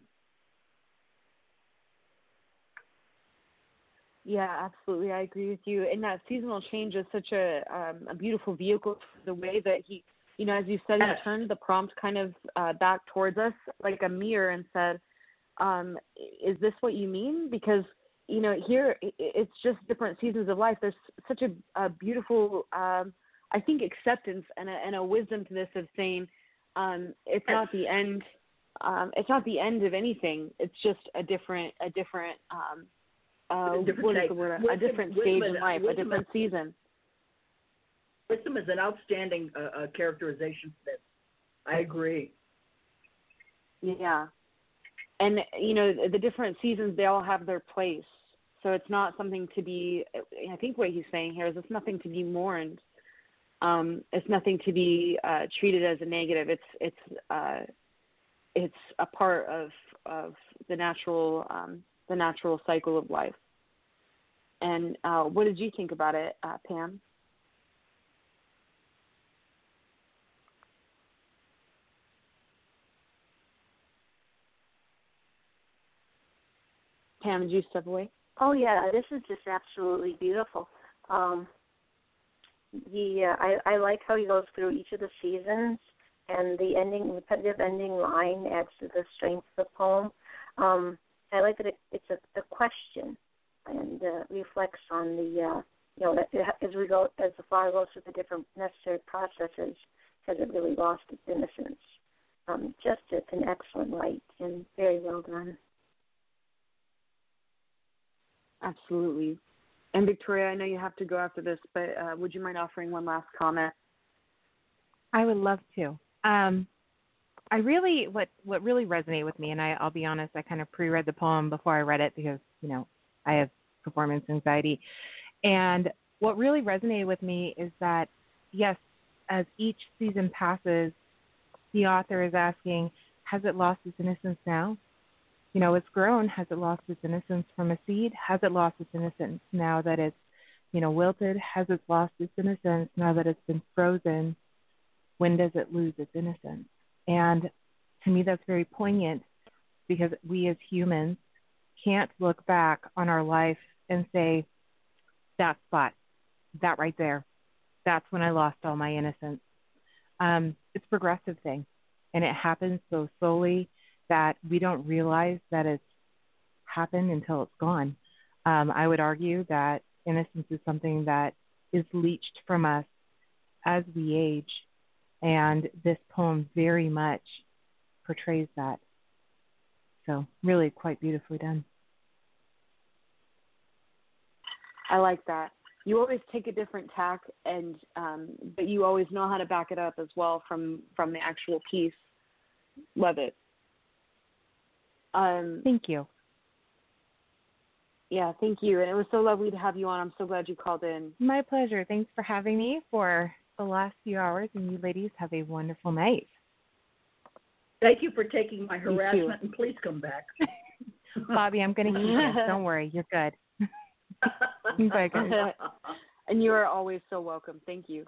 Yeah, absolutely. I agree with you. And that seasonal change is such a um, a beautiful vehicle for the way that he, you know, as you said, Yes. he turned the prompt kind of uh, back towards us like a mirror and said, um, is this what you mean? Because, you know, here it's just different seasons of life. There's such a, a beautiful, um, I think, acceptance and a, and a wisdom to this of saying um, it's Yes. not the end. Um, it's not the end of anything. It's just a different, a different, um, uh, A different what is take. the word? Wisdom- a different wisdom stage is- in life, a wisdom different season. Wisdom is an outstanding uh, uh, characterization for this. I agree. Yeah. and you know, the different seasons, they all have their place. So it's not something to be, I think what he's saying here is it's nothing to be mourned. Um, it's nothing to be uh, treated as a negative. It's, it's, uh, it's a part of, of the natural, um, the natural cycle of life. And uh, what did you think about it, uh, Pam? Pam, did you step away? Oh yeah, this is just absolutely beautiful. Um, the uh, I, I like how he goes through each of the seasons, and the ending, repetitive ending line adds to the strength of the poem. Um, I like that it, it's a, a question, and uh, reflects on the uh, you know as we go as the flower goes through the different necessary processes, has it really lost its innocence? Um, just a, an excellent write and very well done. Absolutely. And Victoria, I know you have to go after this, but uh, would you mind offering one last comment? I would love to. Um, I really, what, what really resonated with me, and I, I'll be honest, I kind of pre-read the poem before I read it because, you know, I have performance anxiety. And what really resonated with me is that, yes, as each season passes, the author is asking, has it lost its innocence now? You know, it's grown. Has it lost its innocence from a seed? Has it lost its innocence now that it's, you know, wilted? Has it lost its innocence now that it's been frozen? When does it lose its innocence? And to me, that's very poignant because we as humans can't look back on our life and say, that spot, that right there, that's when I lost all my innocence. Um, it's a progressive thing, and it happens so slowly that we don't realize that it's happened until it's gone. Um, I would argue that innocence is something that is leached from us as we age, and this poem very much portrays that. So really quite beautifully done. I like that. You always take a different tack, and um, but you always know how to back it up as well from, from the actual piece. Love it. Um, Thank you. Yeah, thank you. And it was so lovely to have you on. I'm so glad you called in. My pleasure. Thanks for having me for the last few hours, and you ladies have a wonderful night. Thank you for taking my harassment, and please come back. Bobby, I'm going to keep you. Don't worry. You're good. Bye, guys. And you are always so welcome. Thank you.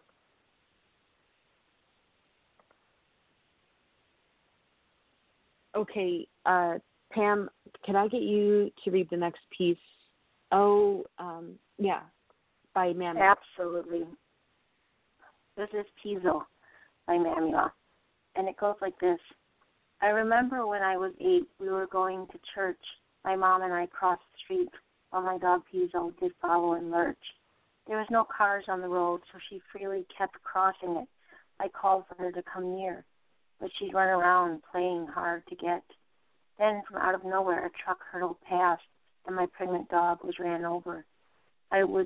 Okay, uh, Pam, can I get you to read the next piece? Oh, um, yeah, by Mammy. Absolutely. This is Teasel by Mamula, and it goes like this. I remember when I was eight, we were going to church. My mom and I crossed the street while my dog Teasel did follow and lurch. There was no cars on the road, so she freely kept crossing it. I called for her to come near, but she'd run around playing hard to get. Then, from out of nowhere, a truck hurtled past, and my pregnant dog was ran over. I would,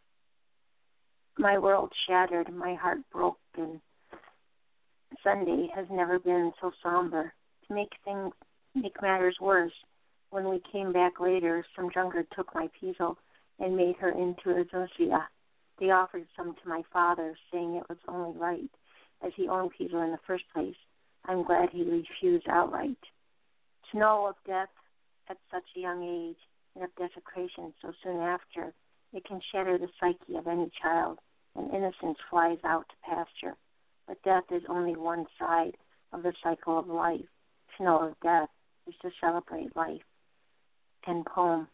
my world shattered, my heart broken. Sunday has never been so somber. To make things, make matters worse, when we came back later, some drunkard took my Teasel and made her into a Zosia. They offered some to my father, saying it was only right, as he owned Teasel in the first place. I'm glad he refused outright. To know of death at such a young age, and of desecration so soon after, it can shatter the psyche of any child, and innocence flies out to pasture. But death is only one side of the cycle of life. To know of death is to celebrate life. End poem.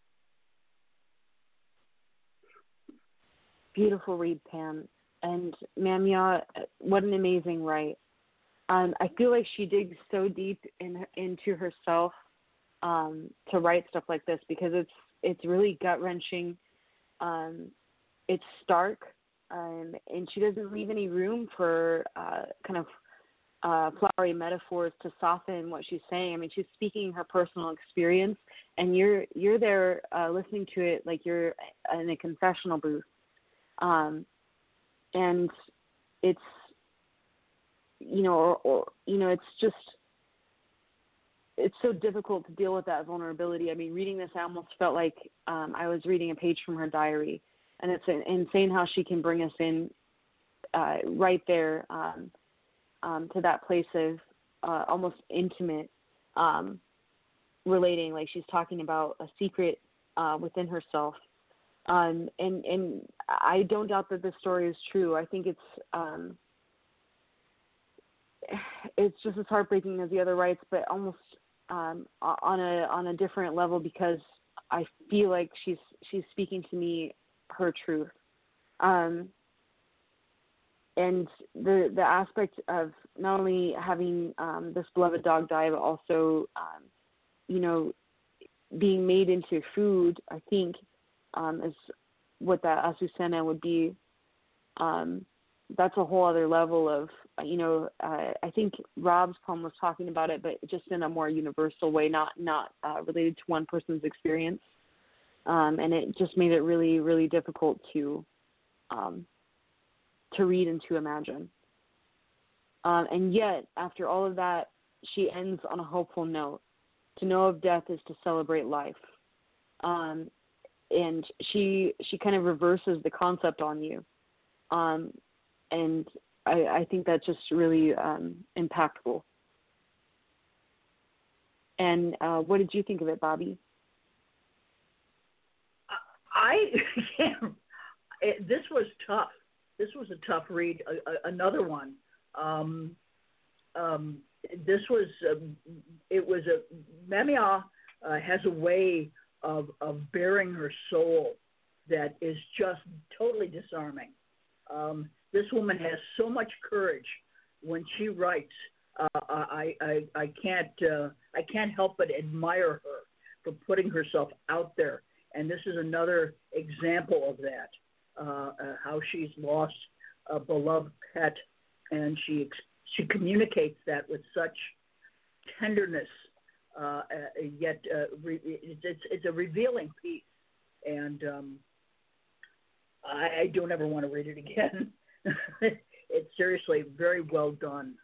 Beautiful read, Pam. And Mamia, what an amazing write. Um, I feel like she digs so deep in, into herself um, to write stuff like this because it's it's really gut wrenching. Um, it's stark, um, and she doesn't leave any room for uh, kind of uh, flowery metaphors to soften what she's saying. I mean, she's speaking her personal experience, and you're you're there uh, listening to it like you're in a confessional booth, um, and it's. You know, or, or you know, it's just it's so difficult to deal with that vulnerability. I mean, reading this, I almost felt like um, I was reading a page from her diary, and it's insane how she can bring us in uh, right there um, um, to that place of uh, almost intimate um, relating. Like she's talking about a secret uh, within herself. Um, and, and I don't doubt that this story is true. I think it's, um, it's just as heartbreaking as the other rights, but almost, um, on a, on a different level, because I feel like she's, she's speaking to me her truth. Um, and the, the aspect of not only having, um, this beloved dog die, but also, um, you know, being made into food, I think, Um, is what that Azucena would be. Um, that's a whole other level of, you know, uh, I think Rob's poem was talking about it, but just in a more universal way, not not uh, related to one person's experience. Um, and it just made it really, really difficult to um, to read and to imagine. Um, and yet, after all of that, she ends on a hopeful note. To know of death is to celebrate life. Um, and she she kind of reverses the concept on you. Um, and I, I think that's just really um, impactful. And uh, what did you think of it, Bobby? I, yeah, it, this was tough. This was a tough read. A, a, another one. Um, um, this was, um, it was a, Mamia uh, has a way of, of bearing her soul that is just totally disarming. Um, this woman has so much courage when she writes. Uh, I, I, I can't, uh, I can't help but admire her for putting herself out there. And this is another example of that, uh, uh, how she's lost a beloved pet, and she she communicates that with such tenderness, uh, uh, yet uh, re- it's, it's a revealing piece. And um, I, I don't ever want to read it again. It's seriously very well done.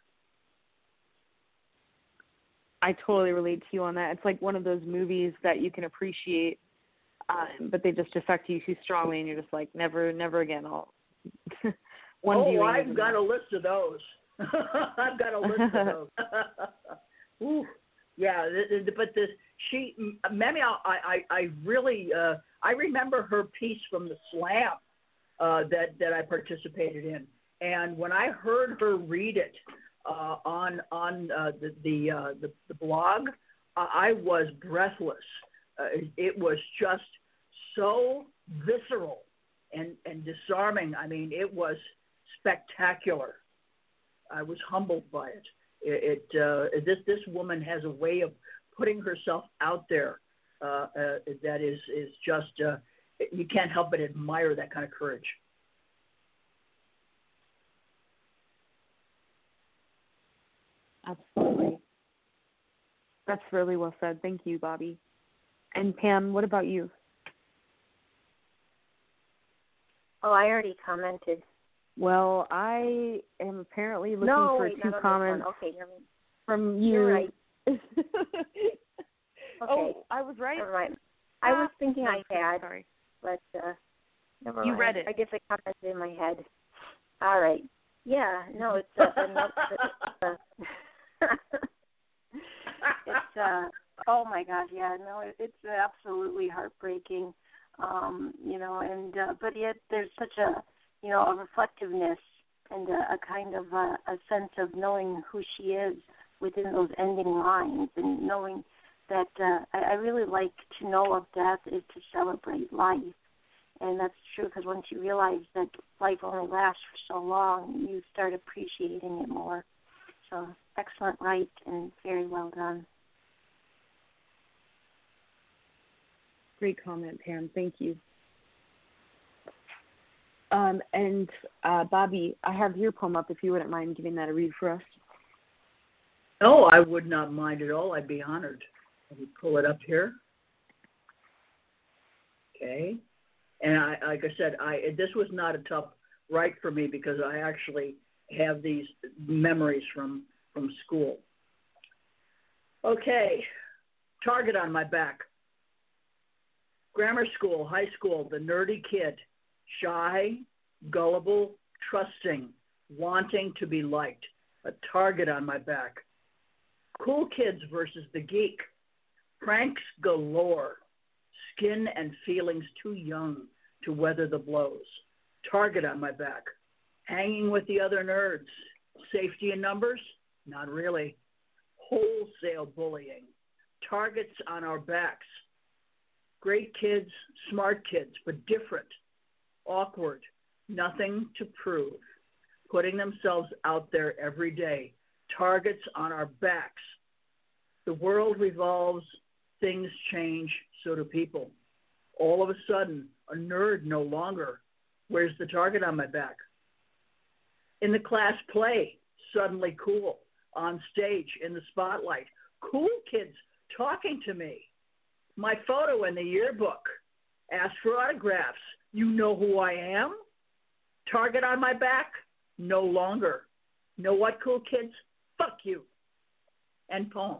I totally relate to you on that. It's like one of those movies that you can appreciate, um, but they just affect you too strongly, and you're just like, never, never again. I'll one oh, I've got a list of those. I've got a list of those. Ooh, yeah, but this she, Mamia, I, I, I really, uh, I remember her piece from the slam uh, that that I participated in, and when I heard her read it uh, on on uh, the the, uh, the the blog, uh, I was breathless. Uh, it was just so visceral and, and disarming. I mean, it was spectacular. I was humbled by it. It, it uh, this this woman has a way of putting herself out there uh, uh, that is is just uh, you can't help but admire that kind of courage. Absolutely. That's really well said. Thank you, Bobby. And Pam, what about you? Oh, I already commented. Well, I am apparently looking no, for wait, two comments okay, from you. You're right. okay. Oh, I was right. Never mind. I was thinking no, I had, sorry. but uh, never you mind. read it. I guess I commented in my head. All right. Yeah. No, it's uh, uh, it's uh, oh my God, yeah. No, it, it's absolutely heartbreaking. Um, you know, and uh, but yet there's such a you know, a reflectiveness and a, a kind of a, a sense of knowing who she is within those ending lines, and knowing that uh, I, I really like to know of death is to celebrate life. And that's true, because once you realize that life only lasts for so long, you start appreciating it more. So excellent write and very well done. Great comment, Pam. Thank you. Um, and uh, Bobby, I have your poem up if you wouldn't mind giving that a read for us. Oh, I would not mind at all. I'd be honored. Let me pull it up here. Okay. And I, like I said, I this was not a tough write for me because I actually have these memories from, from school. Okay, target on my back. Grammar school, high school, the nerdy kid, shy, gullible, trusting, wanting to be liked, a target on my back. Cool kids versus the geek, pranks galore, skin and feelings too young to weather the blows, target on my back. Hanging with the other nerds, safety in numbers? Not really. Wholesale bullying, targets on our backs. Great kids, smart kids, but different, awkward, nothing to prove, putting themselves out there every day, targets on our backs. The world revolves, things change, so do people. All of a sudden, a nerd no longer. Where's the target on my back? In the class play, suddenly cool. On stage, in the spotlight, cool kids talking to me. My photo in the yearbook. Ask for autographs. You know who I am? Target on my back? No longer. Know what, cool kids? Fuck you. End poem.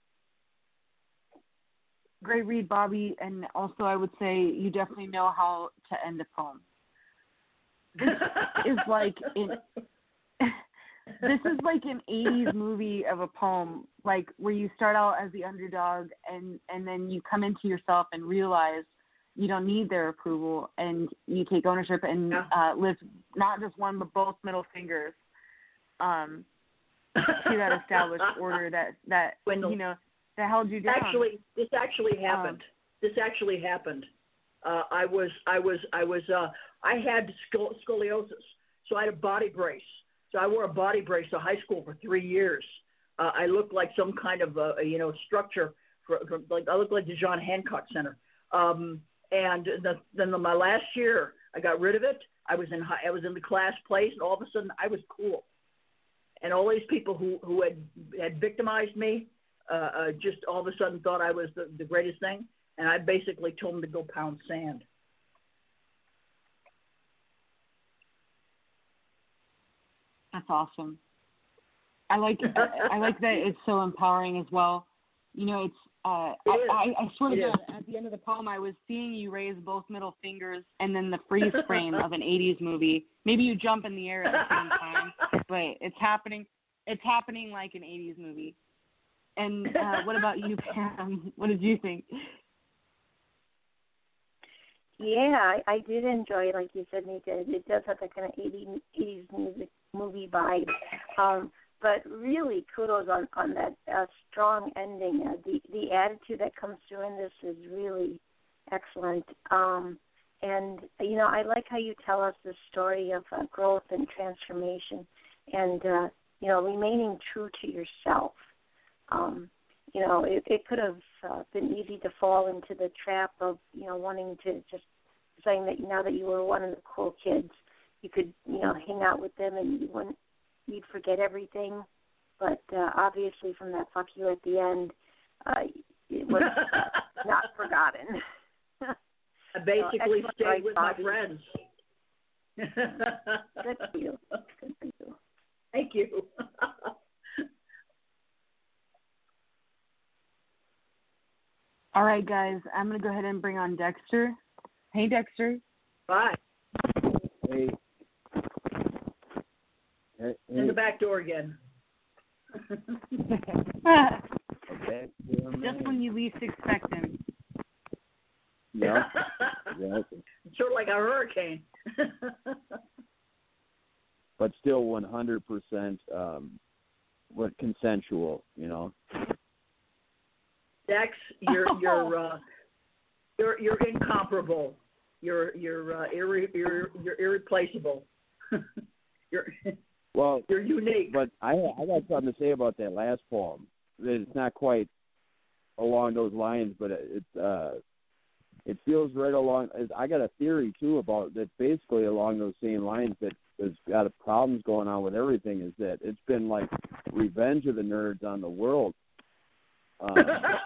Great read, Bobby. And also, I would say you definitely know how to end a poem. This is like in. This is like an eighties movie of a poem, like where you start out as the underdog and, and then you come into yourself and realize you don't need their approval and you take ownership and yeah. uh, lift not just one but both middle fingers um, to that established order that, that you know, that held you down. Actually, this actually happened. Um, this actually happened. Uh, I was, I was, I was, uh, I had scoliosis, so I had a body brace. So I wore a body brace to high school for three years. Uh, I looked like some kind of a, a you know structure for, for like I looked like the John Hancock Center. Um, and the, then the, my last year, I got rid of it. I was in high, I was in the class plays, and all of a sudden I was cool. And all these people who who had had victimized me uh, uh, just all of a sudden thought I was the, the greatest thing. And I basically told them to go pound sand. That's awesome. I like I like that it's so empowering as well. You know, it's uh, it I, I, I swear it to God, is. at the end of the poem, I was seeing you raise both middle fingers and then the freeze frame of an eighties movie. Maybe you jump in the air at the same time, but it's happening. It's happening like an eighties movie. And uh, what about you, Pam? What did you think? Yeah, I, I did enjoy it, like you said, Nika. It does have that kind of eighties music movie vibe. Um, but really, kudos on, on that uh, strong ending. Uh, the, the attitude that comes through in this is really excellent. Um, and, you know, I like how you tell us the story of uh, growth and transformation and, uh, you know, remaining true to yourself. Um, you know, it, it could have uh, been easy to fall into the trap of, you know, wanting to just saying that now that you were one of the cool kids, you could, you know, hang out with them and you wouldn't, you'd forget everything. But uh, obviously from that fuck you at the end, uh, it was not forgotten. I basically so, stayed right, with Bobby. my friends. Good for you. Good for you. Thank you. All right, guys, I'm going to go ahead and bring on Dexter. Hey, Dexter. Bye. Hey. Hey, In the back door again. Okay. Just when you least expect him. Yeah. Exactly. Sort of like a hurricane. But still one hundred percent um, what consensual, you know. Dex, you're you're uh, you're you're incomparable. You're you're uh, irre, you're you're irreplaceable. you're well, you're unique. But I I got something to say about that last poem. It's not quite along those lines, but it uh, it feels right along. I got a theory too about that. Basically along those same lines that there's got problems going on with everything. Is that it's been like Revenge of the Nerds on the world. Um,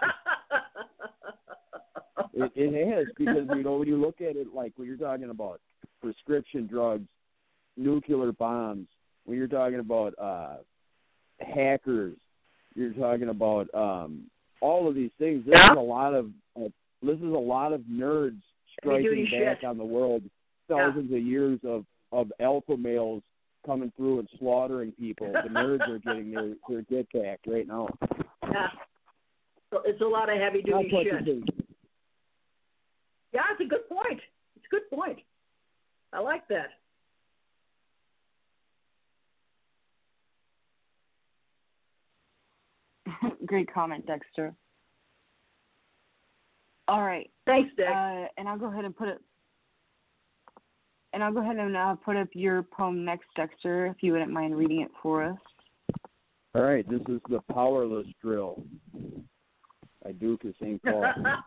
it, it has, because, you know, when you look at it, like when you're talking about prescription drugs, nuclear bombs, when you're talking about uh, hackers, You're talking about um, all of these things. This Yeah. is a lot of uh, this is a lot of nerds striking back shit. on the world. Thousands Yeah. of years of, of alpha males coming through and slaughtering people. The nerds are getting their, their get back right now. Yeah. So it's a lot of heavy duty Not what you shit. think. Yeah, it's a good point. It's a good point. I like that. Great comment, Dexter. All right. Thanks, Dex. Uh, and I'll go ahead and put it. And I'll go ahead and uh, put up your poem next, Dexter, if you wouldn't mind reading it for us. All right, this is the Powerless Drill by Duke of Saint Paul.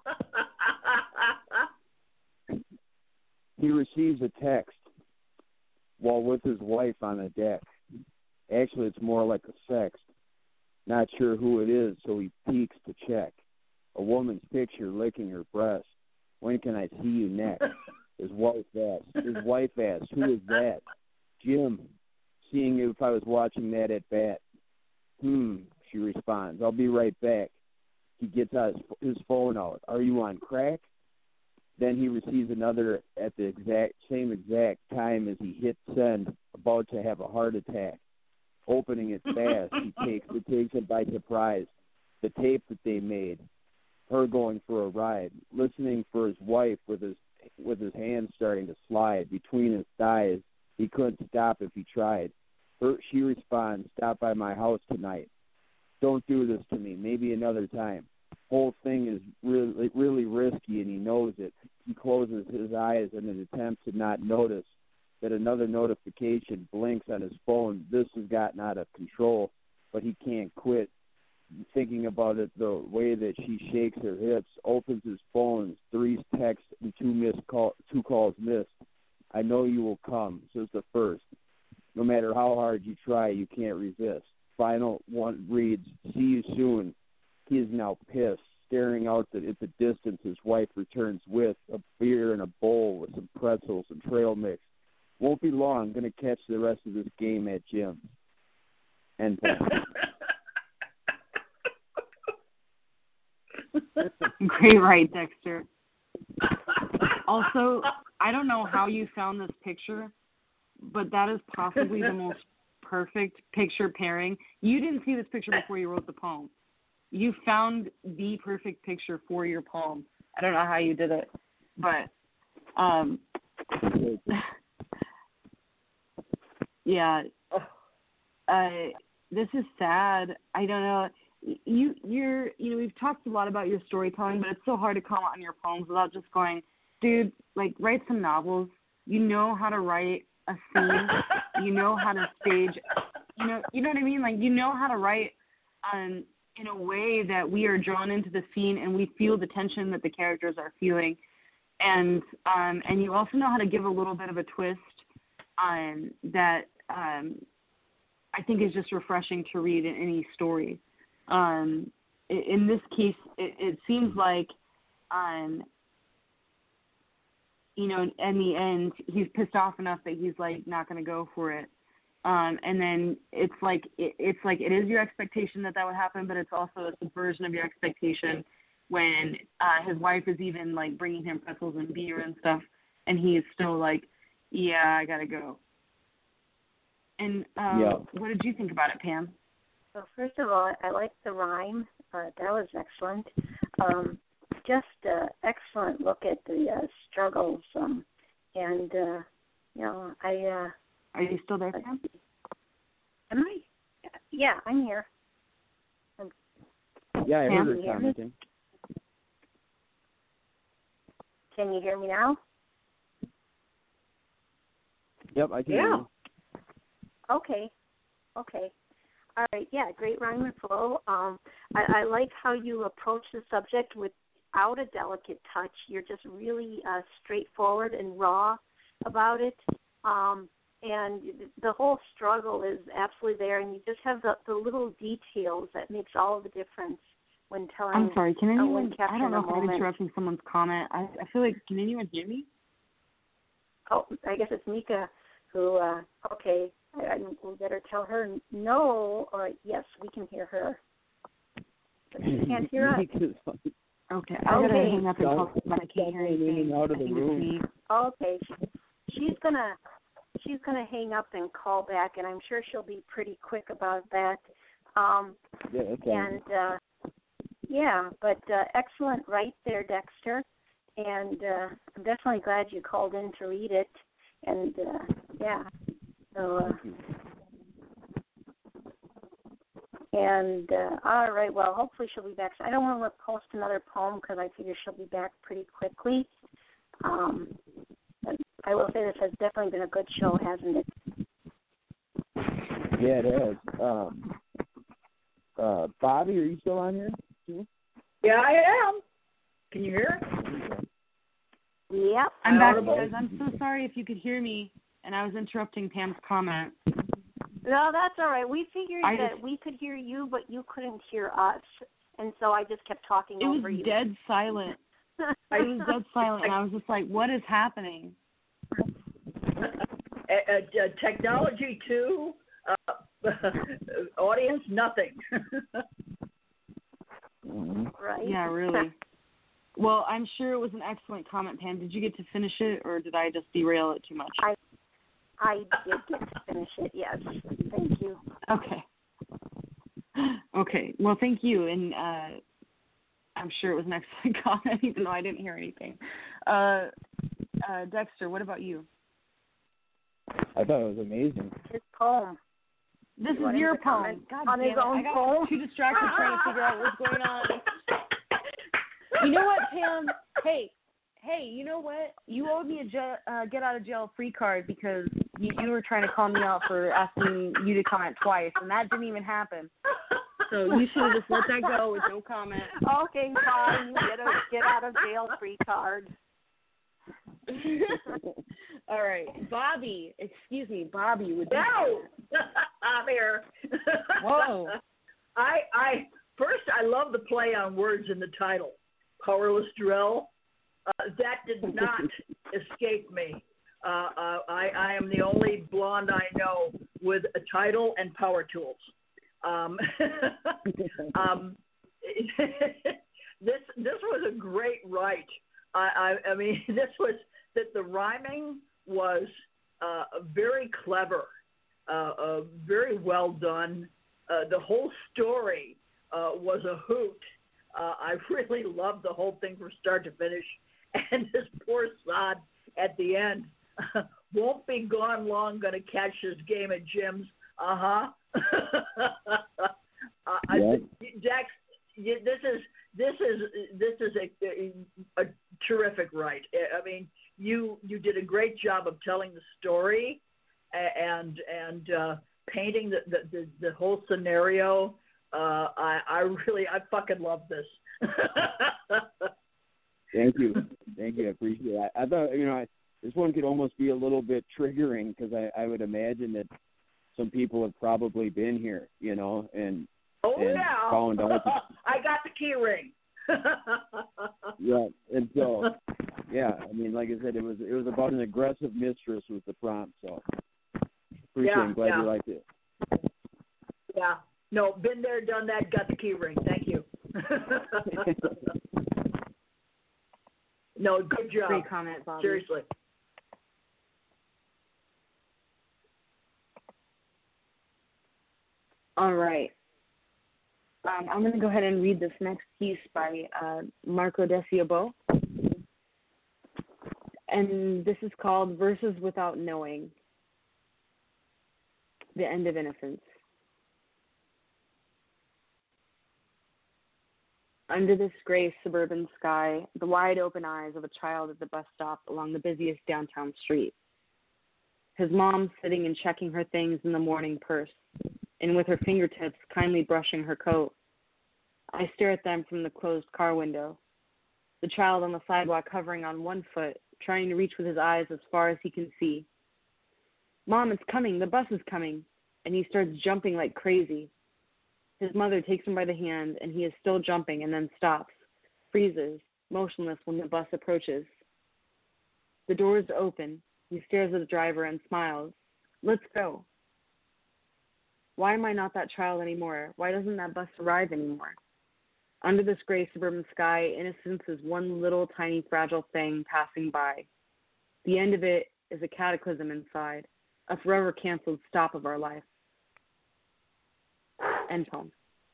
He receives a text while with his wife on the deck. Actually, it's more like a sext. Not sure who it is, so he peeks to check. A woman's picture licking her breast. When can I see you next? His wife asks. His wife asks, who is that? Jim, seeing if I was watching that at bat. Hmm, she responds. I'll be right back. He gets out his, his phone out. Are you on crack? Then he receives another at the exact same exact time as he hits send, about to have a heart attack. Opening it fast, he takes it takes him by surprise. The tape that they made, her going for a ride, listening for his wife with his with his hands starting to slide between his thighs. He couldn't stop if he tried. Her, she responds, "Stop by my house tonight. Don't do this to me. Maybe another time." Whole thing is really really risky, and he knows it. He closes his eyes in an attempt to not notice that another notification blinks on his phone. This has gotten out of control, but he can't quit thinking about it. The way that she shakes her hips, opens his phone, three texts and two missed call, two calls missed. I know you will come, says the first. No matter how hard you try, you can't resist. Final one reads, see you soon. He is now pissed, staring out at the distance his wife returns with a beer and a bowl with some pretzels and trail mix. Won't be long. Going to catch the rest of this game at Jim's. End point. Great right, Dexter. Also, I don't know how you found this picture, but that is possibly the most perfect picture pairing. You didn't see this picture before you wrote the poem. You found the perfect picture for your poem. I don't know how you did it, but um, yeah, uh, this is sad. I don't know. You, you're, you know, we've talked a lot about your storytelling, but it's so hard to comment on your poems without just going, dude, like, write some novels. You know how to write a scene. You know how to stage. You know, you know what I mean. Like, you know how to write, um, in a way that we are drawn into the scene and we feel the tension that the characters are feeling, and um, and you also know how to give a little bit of a twist, um, that um, I think is just refreshing to read in any story. Um, in this case, it, it seems like, um, you know, in the end, he's pissed off enough that he's like not going to go for it. Um, and then it's like it, it's like it is your expectation that that would happen, but it's also a subversion of your expectation when uh, his wife is even like bringing him pretzels and beer and stuff, and he is still like, yeah, I gotta go. And um, yeah. What did you think about it, Pam? Well, first of all, I liked the rhyme. Uh, that was excellent. Um, just an excellent look at the uh, struggles. Um, and, uh, you know, I... Uh, Are you still there, Pam? Am I? Yeah, I'm here. I'm, yeah, I Pam, heard her commenting. Can you hear me now? Yep, I can yeah. hear you. Okay. Okay. All right. Yeah, great rhyme and flow. Um, I, I like how you approach the subject without a delicate touch. You're just really uh, straightforward and raw about it. Um, and the whole struggle is absolutely there, and you just have the, the little details that makes all of the difference when telling. I'm sorry. Can uh, anyone? I don't know if I'm moment. interrupting someone's comment. I, I feel like can anyone hear me? Oh, I guess it's Mika who. Uh, okay, I, I we better tell her no or yes. We can hear her. but she can't hear us. Okay, I gotta Okay. hang up and call, but I can't hear anything. Out of I the think room. it's me. Okay, she, she's gonna she's gonna hang up and call back, and I'm sure she'll be pretty quick about that. Um, Yeah, that's all. and uh, yeah, but uh, excellent right there, Dexter. And uh, I'm definitely glad you called in to read it. And uh, yeah, so. Uh, And, uh, all right, well, hopefully she'll be back. So I don't want to post another poem because I figure she'll be back pretty quickly. Um, but I will say this has definitely been a good show, hasn't it? Yeah, it is. Um, uh, Bobby, are you still on here? too? Yeah, I am. Can you hear? Yep. I'm back, Audible? guys. I'm so sorry if you could hear me, and I was interrupting Pam's comment. No, that's all right. We figured I that just- we could hear you, but you couldn't hear us. And so I just kept talking It was over you. dead silent. It was dead silent, and I was just like, what is happening? Uh, uh, uh, technology too. Uh, audience, nothing. Mm-hmm. Right? Yeah, really. Well, I'm sure it was an excellent comment, Pam. Did you get to finish it, or did I just derail it too much? I I did get to finish it, yes. Thank you. Okay. Okay. Well, thank you, and uh, I'm sure it was an excellent comment, even though I didn't hear anything. Uh, uh, Dexter, what about you? I thought it was amazing. His poem. This You want is him your to comment poem. God on damn his it. own I got poem? too distracted trying to figure out what's going on. You know what, Pam? Hey, hey, you know what? You owed me a je- uh, get out of jail free card because you, you were trying to call me out for asking you to comment twice, and that didn't even happen. So you should have just let that go with no comment. Okay, fine. You get a get out of jail free card. All right, Bobby. Excuse me, Bobby. Would you? No, I'm here. Whoa. I I first I love the play on words in the title, Powerless Drill. Uh, that did not escape me. Uh, uh, I I am the only blonde I know with a title and power tools. Um, um, this this was a great write. I, I I mean this was that the rhyming was uh, very clever, uh, uh, very well done. Uh, the whole story uh, was a hoot. Uh, I really loved the whole thing from start to finish. And this poor sod at the end won't be gone long. Going to catch this game at Jim's. Uh huh. uh, Yeah. Dex, you, this is this is this is a, a, a terrific write. I mean, you you did a great job of telling the story and and uh, painting the, the, the, the whole scenario. Uh, I I really I fucking love this. Thank you, thank you. I appreciate it. I, I thought you know I, this one could almost be a little bit triggering because I, I would imagine that some people have probably been here, you know, and Oh and yeah, found out. I got the key ring. Yeah, and so yeah, I mean, like I said, it was it was about an aggressive mistress was the prompt. So appreciate Yeah, it. I'm glad yeah. you liked it. Yeah. No, been there, done that, got the key ring. Thank you. No, good job. Great comment, Bobby. Seriously. All right. Um, I'm going to go ahead and read this next piece by uh, Marco Desiabo. And this is called Verses Without Knowing. The End of Innocence. Under this gray suburban sky, the wide open eyes of a child at the bus stop along the busiest downtown street. His mom sitting and checking her things in the morning purse, and with her fingertips kindly brushing her coat. I stare at them from the closed car window. The child on the sidewalk hovering on one foot, trying to reach with his eyes as far as he can see. Mom, it's coming, the bus is coming, and he starts jumping like crazy. His mother takes him by the hand, and he is still jumping and then stops, freezes, motionless when the bus approaches. The doors open. He stares at the driver and smiles. Let's go. Why am I not that child anymore? Why doesn't that bus arrive anymore? Under this gray suburban sky, innocence is one little tiny fragile thing passing by. The end of it is a cataclysm inside, a forever canceled stop of our life. End poem.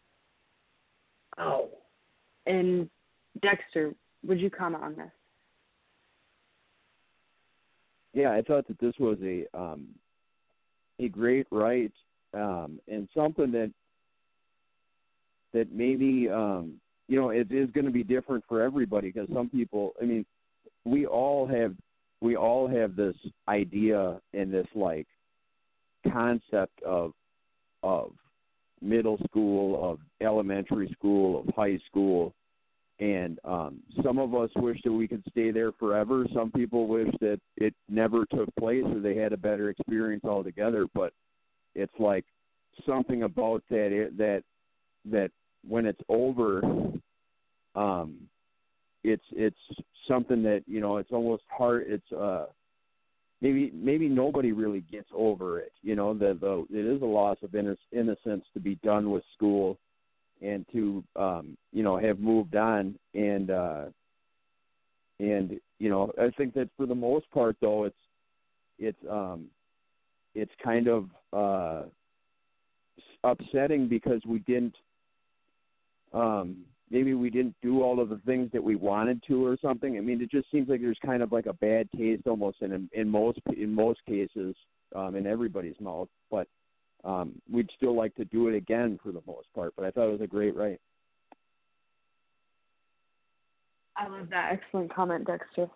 Oh. And Dexter, would you comment on this? Yeah, I thought that this was a um, a great write, um, and something that that maybe um, you know it is going to be different for everybody, because some people, I mean, we all have we all have this idea and this like concept of of middle school, of elementary school, of high school. And um, some of us wish that we could stay there forever. Some people wish that it never took place or they had a better experience altogether. But it's like something about that that that when it's over, um, it's it's something that, you know, it's almost hard. It's uh, maybe maybe nobody really gets over it. You know, the, the it is a loss of innocence to be done with school and to um, you know, have moved on, and uh, and you know, I think that for the most part, though, it's it's um, it's kind of uh, upsetting because we didn't um, maybe we didn't do all of the things that we wanted to, or something. I mean, it just seems like there's kind of like a bad taste almost in in most in most cases um, in everybody's mouth, but. Um, we'd still like to do it again for the most part, but I thought it was a great write. I love that. Excellent comment, Dexter.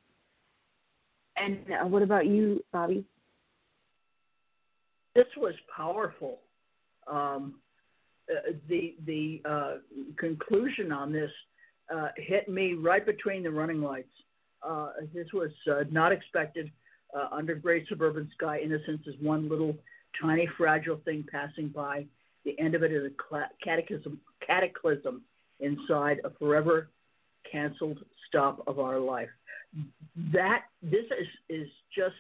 And uh, what about you, Bobby? This was powerful. Um, uh, the the uh, conclusion on this uh, hit me right between the running lights. Uh, this was uh, not expected. Uh, under gray suburban sky, innocence is one little tiny, fragile thing passing by. The end of it is a cataclysm, cataclysm inside a forever canceled stop of our life. That this is is just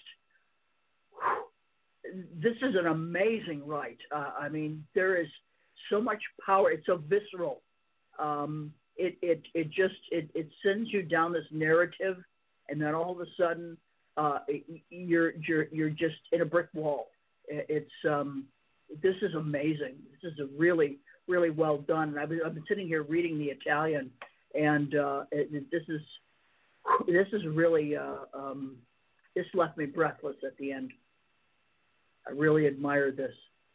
this is an amazing write. Uh, I mean, there is so much power. It's so visceral. Um, it it it just it, it sends you down this narrative, and then all of a sudden, uh, you're you're you're just in a brick wall. It's um, this is amazing. This is a really, really well done. I've been, I've been sitting here reading the Italian, and uh, it, it, this is this is really uh, um, this left me breathless at the end. I really admire this.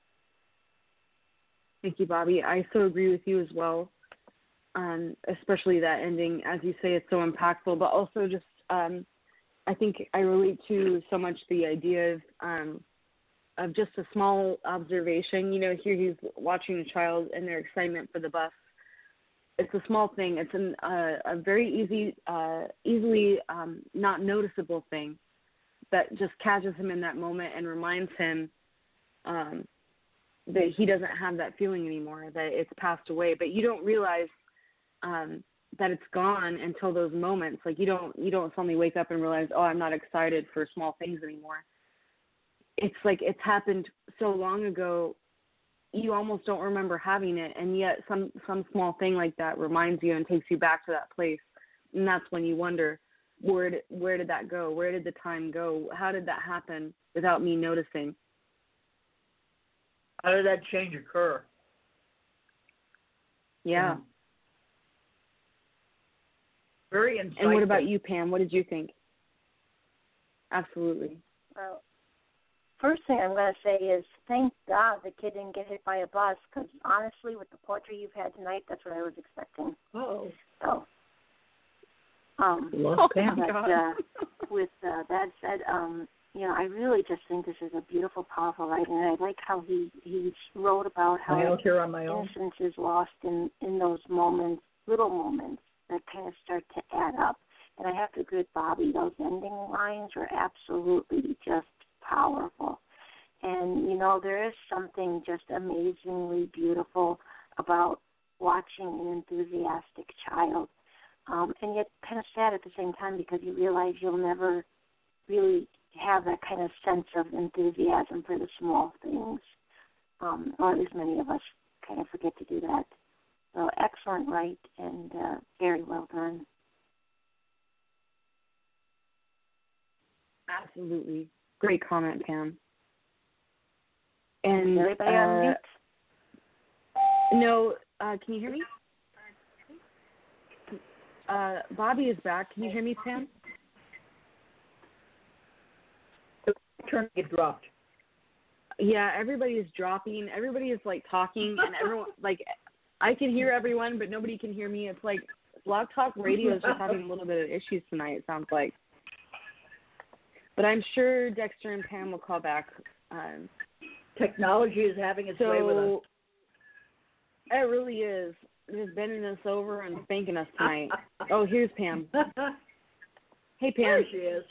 Thank you, Bobby. I so agree with you as well. Um, especially that ending, as you say, it's so impactful. But also, just um, I think I relate to so much the idea of. Um, of just a small observation. You know, here he's watching a child and their excitement for the bus. It's a small thing. It's an, uh, a very easy, uh, easily um, not noticeable thing that just catches him in that moment and reminds him um, that he doesn't have that feeling anymore, that it's passed away. But you don't realize um, that it's gone until those moments. Like you don't, you don't suddenly wake up and realize, oh, I'm not excited for small things anymore. It's like it's happened so long ago, you almost don't remember having it, and yet some, some small thing like that reminds you and takes you back to that place, and that's when you wonder, where did, where did that go? Where did the time go? How did that happen without me noticing? How did that change occur? Yeah. Very insightful. And what about you, Pam? What did you think? Absolutely. Well, first thing I'm going to say is thank God the kid didn't get hit by a bus, because honestly, with the poetry you've had tonight, that's what I was expecting. Oh. So, um, oh but, uh, with uh, that said, um, you know, I really just think this is a beautiful, powerful writing, and I like how he, he wrote about how I here on my own. innocence is lost in, in those moments, little moments that kind of start to add up. And I have to agree with Bobby, those ending lines are absolutely just powerful. And, you know, there is something just amazingly beautiful about watching an enthusiastic child, um, and yet kind of sad at the same time, because you realize you'll never really have that kind of sense of enthusiasm for the small things, um, or at least many of us kind of forget to do that. So excellent write and uh, very well done. Absolutely. Great comment, Pam. And everybody uh, on mute? No, uh, can you hear me? Uh, Bobby is back. Can you hear me, Pam? Turn get dropped. Yeah, everybody is dropping. Everybody is like talking, and everyone like I can hear everyone, but nobody can hear me. It's like Blog Talk Radio is just having a little bit of issues tonight. It sounds like, but I'm sure Dexter and Pam will call back. Um, Technology is having its so, way with us. It really is. Just bending us over and spanking us tonight. Oh, here's Pam. Hey, Pam. There she is.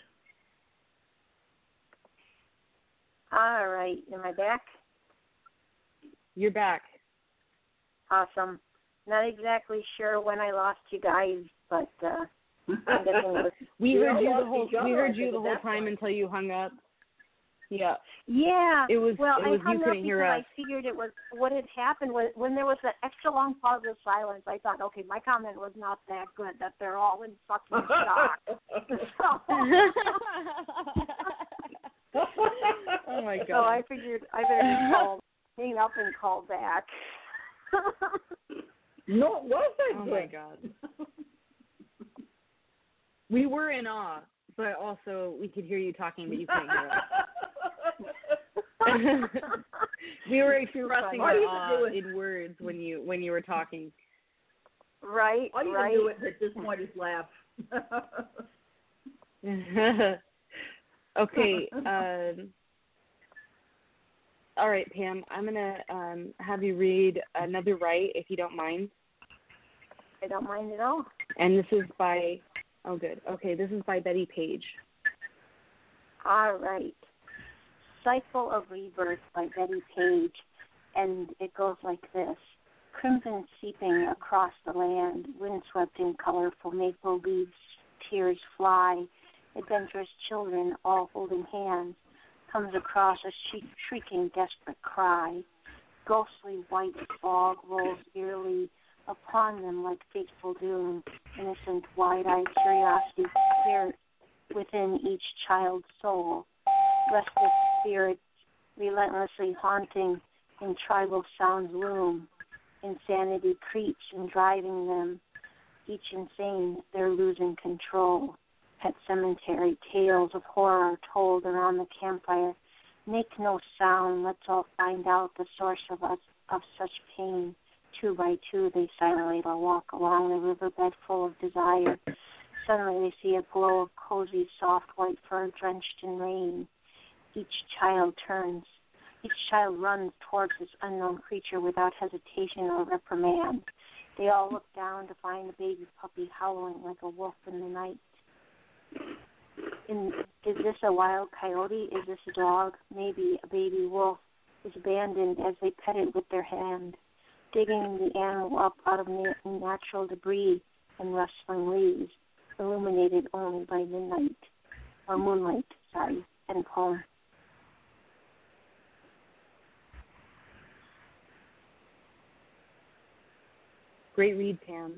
All right. Am I back? You're back. Awesome. Not exactly sure when I lost you guys, but uh, I'm guessing it was. we We heard all you the lost whole. each other, We heard I you think, the at whole that time point. until you hung up. Yeah. Yeah. It was. Well, it was I hung you up couldn't because hear us. I figured it was what had happened was when there was that extra long pause of silence. I thought, okay, my comment was not that good. That they're all in fucking shock. Oh my god. So I figured I better just call, hang up and call back. No, it wasn't Oh good. my god. We were in awe, but also we could hear you talking, but you couldn't hear us. We were expressing All our you awe can do is- in words when you when you were talking. Right, All you right. can do at this point is laugh. Okay. Um, all right, Pam. I'm gonna um, have you read another write, if you don't mind. I don't mind at all. And this is by. Oh, good. Okay, this is by Betty Page. All right. Cycle of Rebirth by Betty Page, and it goes like this. Crimson seeping across the land, windswept in colorful maple leaves, tears fly, adventurous children all holding hands, comes across a shriek, shrieking, desperate cry. Ghostly white fog rolls eerily upon them like fateful doom, innocent, wide-eyed curiosity clear within each child's soul. Restless spirits relentlessly haunting in tribal sounds loom. Insanity creeps in driving them. Each insane, they're losing control. Pet cemetery tales of horror are told around the campfire. Make no sound, let's all find out the source of us of such pain. Two by two they silently walk along the riverbed full of desire. Suddenly they see a glow of cozy, soft white fur drenched in rain. Each child turns. Each child runs towards this unknown creature without hesitation or reprimand. They all look down to find a baby puppy howling like a wolf in the night. In, is this a wild coyote? Is this a dog? Maybe a baby wolf is abandoned as they pet it with their hand, digging the animal up out of na- natural debris and rustling leaves, illuminated only by midnight, or moonlight, sorry, and poem. Great read, Pam.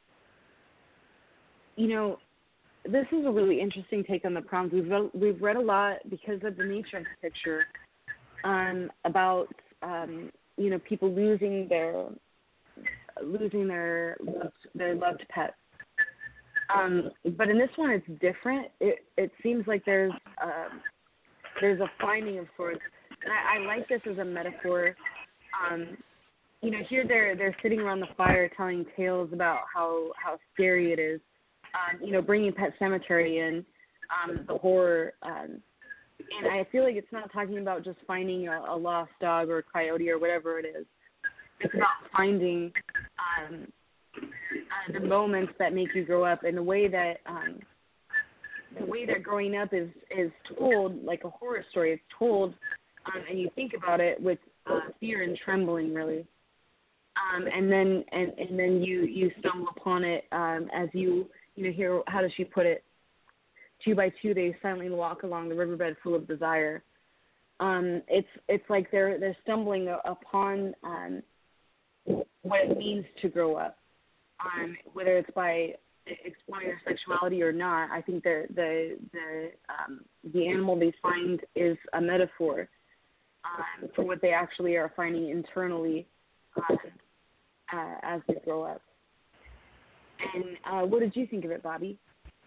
You know, this is a really interesting take on the proms. We've read, we've read a lot because of the nature of the picture um, about um, you know people losing their losing their loved, their loved pets. Um, but in this one, it's different. It it seems like there's um, there's a finding of sorts, and I, I like this as a metaphor. Um, you know, here they're they're sitting around the fire telling tales about how, how scary it is. Um, you know, bringing Pet Cemetery in, um, the horror, um, and I feel like it's not talking about just finding a, a lost dog or a coyote or whatever it is. It's about finding um, uh, the moments that make you grow up, and the way that um, the way that growing up is is told like a horror story. It's told, um, and you think about it with uh, fear and trembling, really. Um, and then and, and then you, you stumble upon it um, as you you know hear, how does she put it? Two by two, they silently walk along the riverbed full of desire. Um, it's it's like they're they're stumbling upon um, what it means to grow up, um, whether it's by exploring their sexuality or not. I think the the the um, the animal they find is a metaphor um, for what they actually are finding internally um, uh, as they grow up. And uh, what did you think of it, Bobby?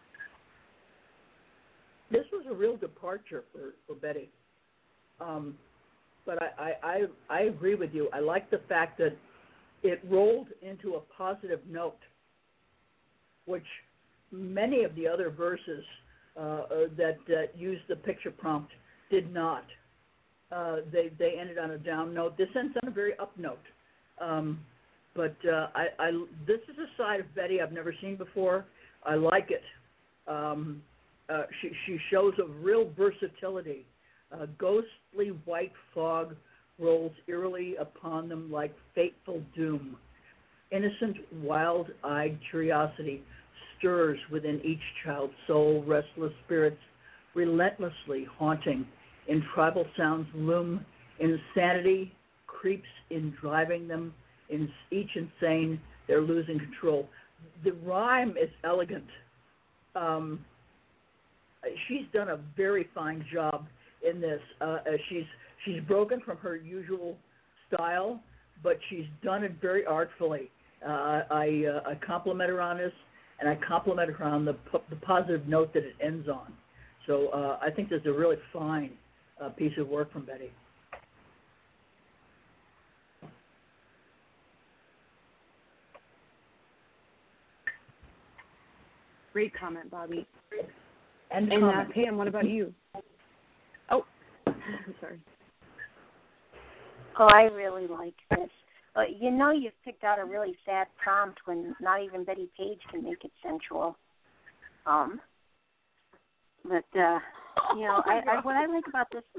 This was a real departure for, for Betty. Um, but I, I, I, I agree with you. I like the fact that it rolled into a positive note, which many of the other verses uh, that, that used the picture prompt did not. Uh, they, they ended on a down note. This ends on a very up note. Um, but uh, I, I, this is a side of Betty I've never seen before. I like it. Um, Uh, she, she shows a real versatility. Uh, ghostly white fog rolls eerily upon them like fateful doom. Innocent, wild-eyed curiosity stirs within each child's soul, restless spirits relentlessly haunting. In tribal sounds loom, insanity creeps in driving them, in each insane, they're losing control. The rhyme is elegant. Um, She's done a very fine job in this. Uh, she's she's broken from her usual style, but she's done it very artfully. Uh, I uh, I compliment her on this, and I compliment her on the the positive note that it ends on. So uh, I think this is a really fine uh, piece of work from Betty. Great comment, Bobby. And, and uh, Pam, what about you? Oh, sorry. Oh, I really like this. Uh, you know you've picked out a really sad prompt when not even Betty Page can make it sensual. Um, but, uh, you know, I, I, what I like about this...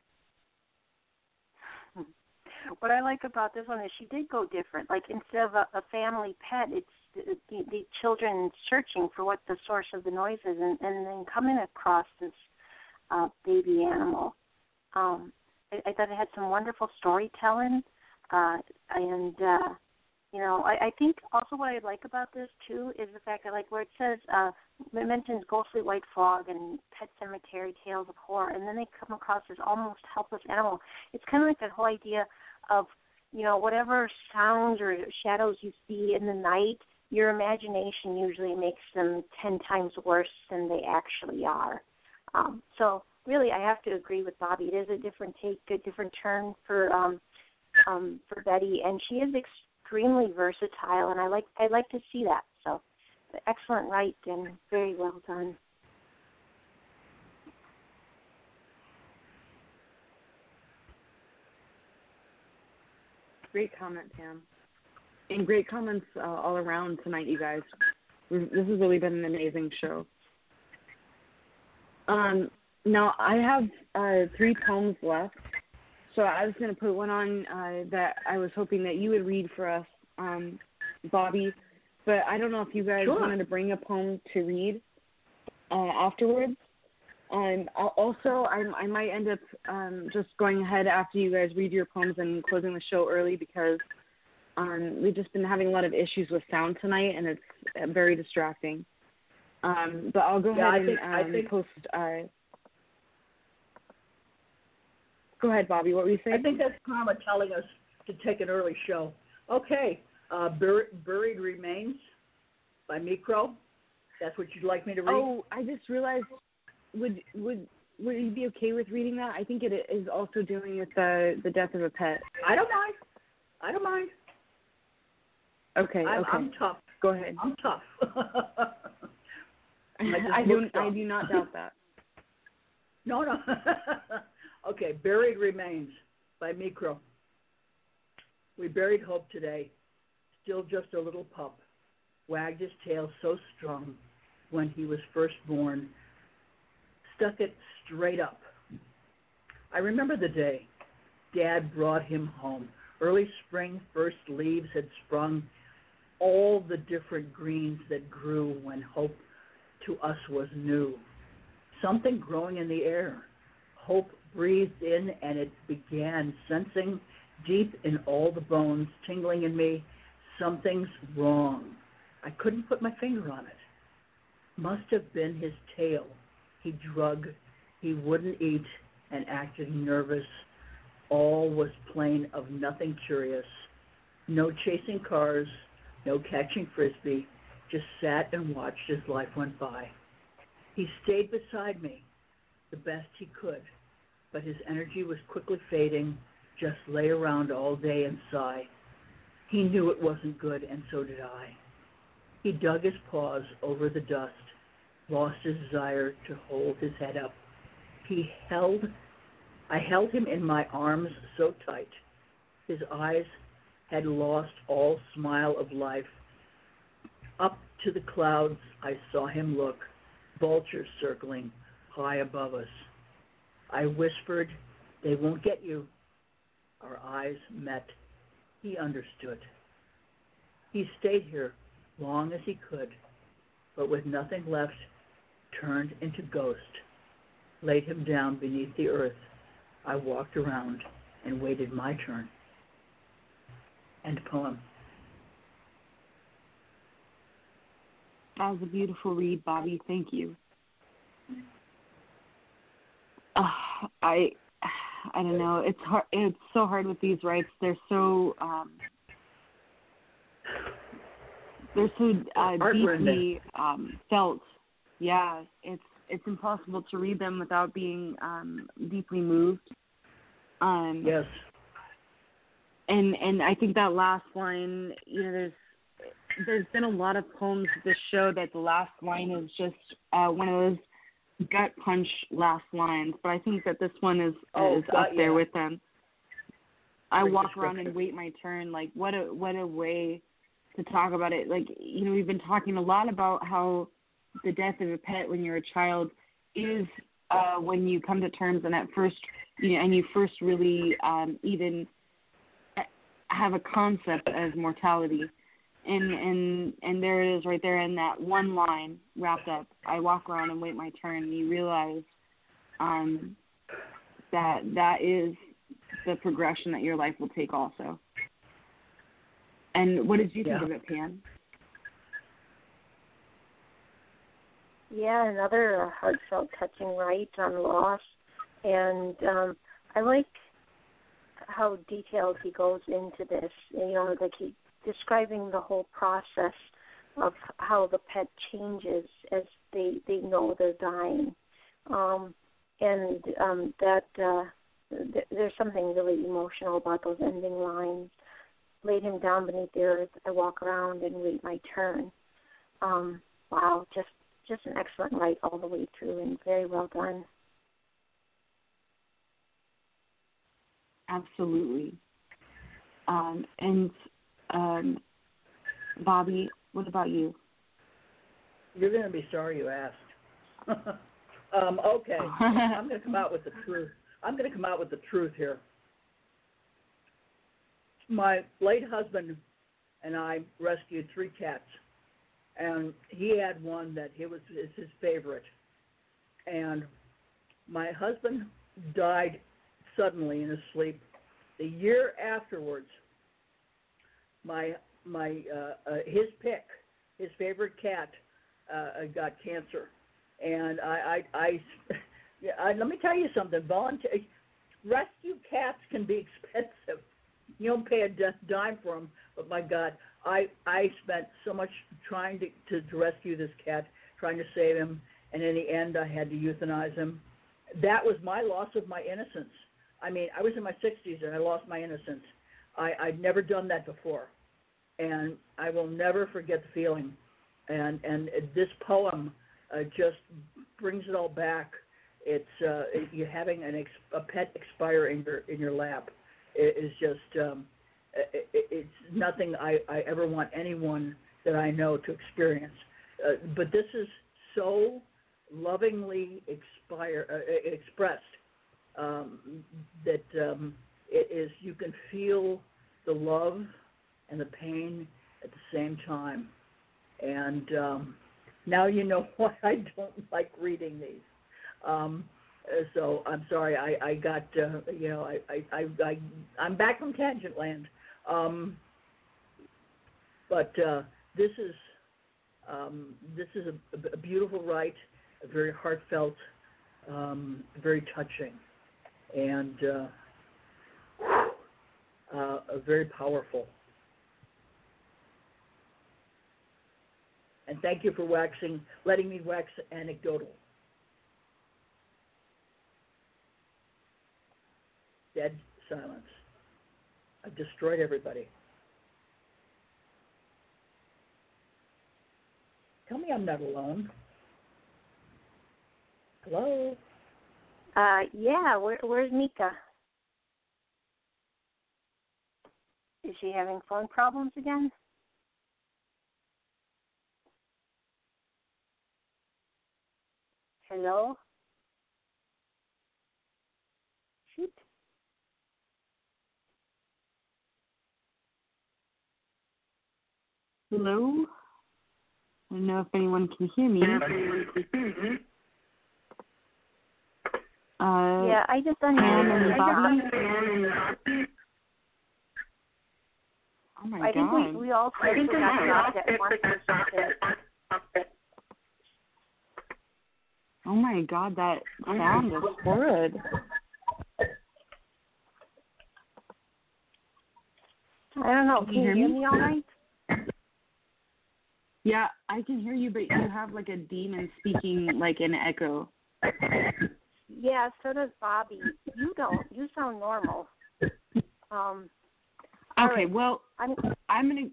What I like about this one is she did go different. Like, instead of a, a family pet, it's the, the, the children searching for what the source of the noise is, and, and then coming across this uh, baby animal. Um, I, I thought it had some wonderful storytelling, uh, and, uh, you know, I, I think also what I like about this, too, is the fact that, like, where it says, uh, it mentions ghostly white fog and pet cemetery tales of horror, and then they come across this almost helpless animal. It's kind of like that whole idea of, you know, whatever sounds or shadows you see in the night, your imagination usually makes them ten times worse than they actually are. Um, so really, I have to agree with Bobby. It is a different take, a different turn for um, um, for Betty, and she is extremely versatile, and I like I like to see that. So excellent write and very well done. Great comment, Pam. And great comments uh, all around tonight, you guys. This has really been an amazing show. Um, now, I have uh, three poems left, so I was going to put one on uh, that I was hoping that you would read for us, um, Bobby, but I don't know if you guys Sure. wanted to bring a poem to read uh, afterwards. Um, also, I, I might end up um, just going ahead after you guys read your poems and closing the show early because um, we've just been having a lot of issues with sound tonight, and it's very distracting. Um, but I'll go Yeah, ahead I think, and I um, think, post. Uh, go ahead, Bobby. What were you saying? I think that's karma telling us to take an early show. Okay, uh, Bur- Buried Remains by Micro. That's what you'd like me to read? Oh, I just realized. Would would would you be okay with reading that? I think it is also dealing with the the death of a pet. I don't mind. I don't mind. Okay, I'm, okay. I'm tough. Go ahead. I'm tough. I, I do I do not doubt that. No, no. Okay, Buried Remains by Micro. We buried Hope today, still just a little pup, wagged his tail so strong when he was first born, stuck it straight up. I remember the day Dad brought him home. Early spring, first leaves had sprung, all the different greens that grew when hope to us was new. Something growing in the air. Hope breathed in and it began, sensing deep in all the bones, tingling in me, Something's wrong. I couldn't put my finger on it. Must have been his tail. He drug, he wouldn't eat, and acted nervous. All was plain of nothing curious. No chasing cars, no catching frisbee, just sat and watched as life went by. He stayed beside me the best he could, but his energy was quickly fading, just lay around all day and sigh. He knew it wasn't good, and so did I. He dug his paws over the dust, lost his desire to hold his head up. He held, I held him in my arms so tight. His eyes had lost all smile of life. Up to the clouds I saw him look, vultures circling high above us. I whispered, "They won't get you." Our eyes met. He understood. He stayed here long as he could, but with nothing left, turned into ghost. Laid him down beneath the earth. I walked around and waited my turn. End poem. That was a beautiful read, Bobby. Thank you. Uh, I, I don't know. It's hard. It's so hard with these rights. They're so, um, they're so uh, deeply um, felt. Yeah, it's it's impossible to read them without being um, deeply moved. Um, yes. And and I think that last line, you know, there's there's been a lot of poems of this show that the last line is just uh, one of those gut punch last lines, but I think that this one is oh, is God, up there yeah. with them. I Great walk around and wait my turn. Like what a what a way to talk about it. Like, you know, we've been talking a lot about how the death of a pet when you're a child is uh, when you come to terms and at first, you know, and you first really um, even have a concept of mortality. And, and and there it is right there in that one line wrapped up. I walk around and wait my turn. And you realize um, that that is the progression that your life will take also. And what did you yeah. think of it, Pam? Yeah, another uh, heartfelt, touching right on loss. And um, I like how detailed he goes into this. You know, like he describing the whole process of how the pet changes as they, they know they're dying. Um, and um, that uh, th- there's something really emotional about those ending lines. Laid him down beneath the earth. I walk around and wait my turn. Um, wow, just just an excellent write all the way through and very well done. Absolutely. Um, and um, Bobby, what about you? You're going to be sorry you asked. um, okay, I'm going to come out with the truth. I'm going to come out with the truth here. My late husband and I rescued three cats, and he had one that he was is his favorite. And my husband died suddenly in his sleep. The year afterwards, my my uh, uh, his pick, his favorite cat, uh, got cancer, and I I, I, yeah, I let me tell you something. Voluntary rescue cats can be expensive. You don't pay a dime for them, but my God, I I spent so much trying to, to, to rescue this cat, trying to save him, and in the end I had to euthanize him. That was my loss of my innocence. I mean, I was in my sixties and I lost my innocence. I, I'd never done that before, and I will never forget the feeling. And and this poem uh, just brings it all back. It's uh, you having an ex, a pet expire in your in your lap. It is just um, it, it's nothing I, I ever want anyone that I know to experience. Uh, but this is so lovingly expire, uh, expressed um, that um, it is you can feel the love and the pain at the same time. And um, now you know why I don't like reading these. Um, so I'm sorry, I, I got, uh, you know, I, I, I, I, I'm back from Tangent Land. Um, but uh, this is um, this is a, a beautiful rite, a very heartfelt, um, very touching, and uh, uh, a very powerful. And thank you for waxing, letting me wax anecdotal. Dead silence. I've destroyed everybody. Tell me I'm not alone. Hello? Uh, yeah, where, where's Mika? Is she having phone problems again? Hello? Shoot. Hello? I don't know if anyone can hear me. Uh, Yeah, I just unmuted. Pam and I Bobby? just- Oh my I think god. we, we all said we got dropped at once or something. Oh my god, that sound is horrid. I don't know. Can Can you you hear hear me? me all right? Yeah, I can hear you, but you have like a demon speaking like an echo. Yeah, so does Bobby. You don't. You sound normal. Um. all Okay, right. well, I'm. I'm gonna,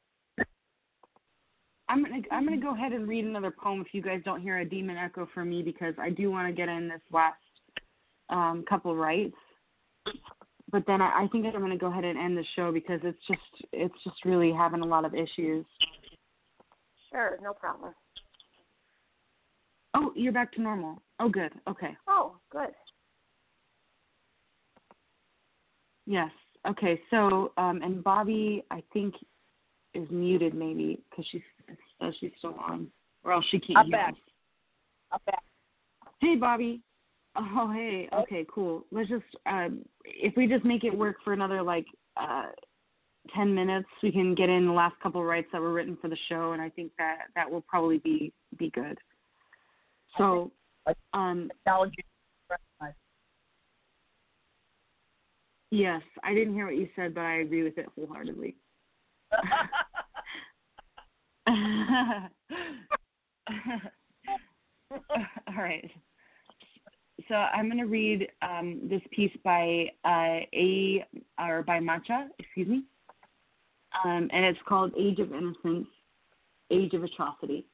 I'm gonna, I'm gonna go ahead and read another poem if you guys don't hear a demon echo from me, because I do want to get in this last um, couple rights. But then I, I think I'm gonna go ahead and end the show because it's just, it's just really having a lot of issues. Sure, no problem. Oh, you're back to normal. Oh, good. Okay. Oh, good. Yes. Okay. So, um, and Bobby, I think, is muted maybe because she's says she's still on, or else she can't I'm hear back. us. I'm back. Hey, Bobby. Oh, hey. Okay, cool. Let's just, um, if we just make it work for another like uh, ten minutes, we can get in the last couple rights that were written for the show, and I think that that will probably be be good. So, um, Technology. yes, I didn't hear what you said, but I agree with it wholeheartedly. All right. So I'm going to read um, this piece by uh, A or by Matcha, excuse me, um, and it's called "Age of Innocence, Age of Atrocity."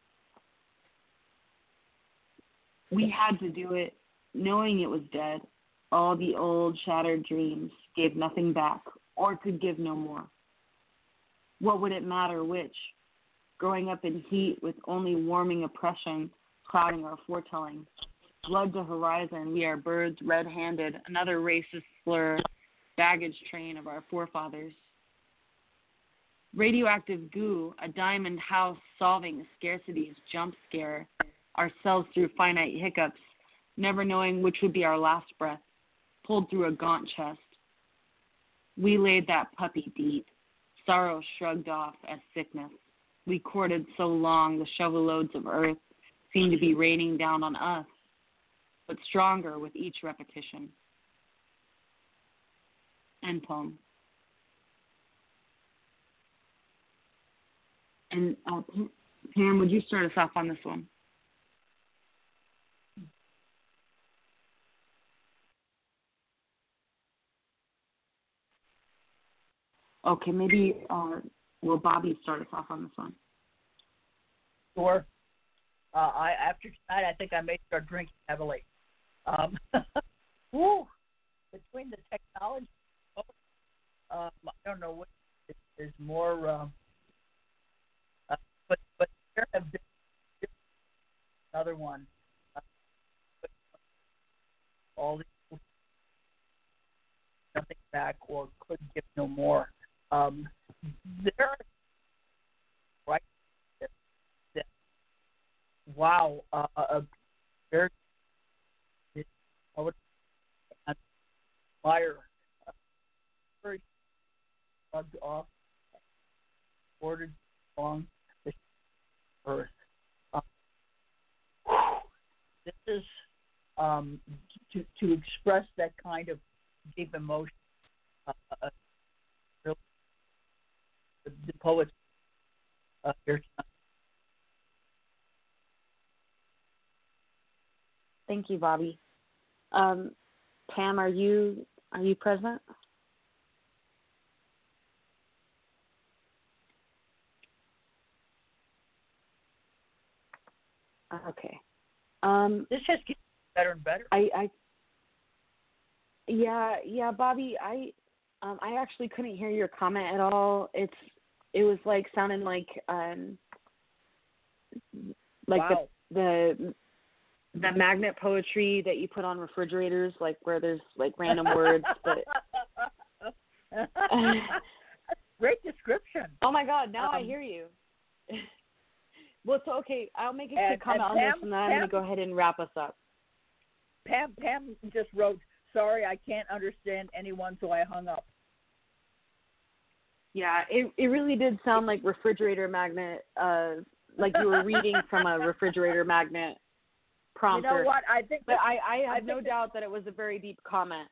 We had to do it, knowing it was dead. All the old shattered dreams gave nothing back, or could give no more. What would it matter which? Growing up in heat with only warming oppression clouding our foretelling. Blood to horizon, we are birds red-handed, another racist slur, baggage train of our forefathers. Radioactive goo, a diamond house solving scarcity's jump scare, ourselves through finite hiccups, never knowing which would be our last breath, pulled through a gaunt chest. We laid that puppy deep, sorrow shrugged off as sickness. We courted so long the shovel loads of earth seemed to be raining down on us, but stronger with each repetition. End poem. And uh, Pam, would you start us off on this one? Okay, maybe uh, will Bobby start us off on this one? Sure. Uh, I after tonight, I think I may start drinking heavily. Um, woo, between the technology, um, I don't know what is, is more. Um, uh, but but there have been another one. Uh, all these nothing back or could give no more. Um, there are right that, that wow, uh, a very I would admire uh, very shrugged off ordered along the earth. Uh, this is um, to to express that kind of deep emotion. Uh, uh, really, the, the poets uh, here tonight. Thank you, Bobby. Um, Pam, are you are you present? Okay. Um, This just gets better and better. I, I yeah, yeah, Bobby, I um, I actually couldn't hear your comment at all. It's it was like sounding like um like Wow. the the the magnet poetry that you put on refrigerators, like where there's like random words. But great description. oh my God, now um, I hear you. Well, so okay, I'll make a and, quick comment on Pam, this, and then I'm Pam, going to go ahead and wrap us up. Pam, Pam just wrote, "Sorry, I can't understand anyone, so I hung up." Yeah, it it really did sound like refrigerator magnet, uh, like you were reading from a refrigerator magnet prompter. You know what? I think, but that, I, I have I no that, doubt that it was a very deep comment.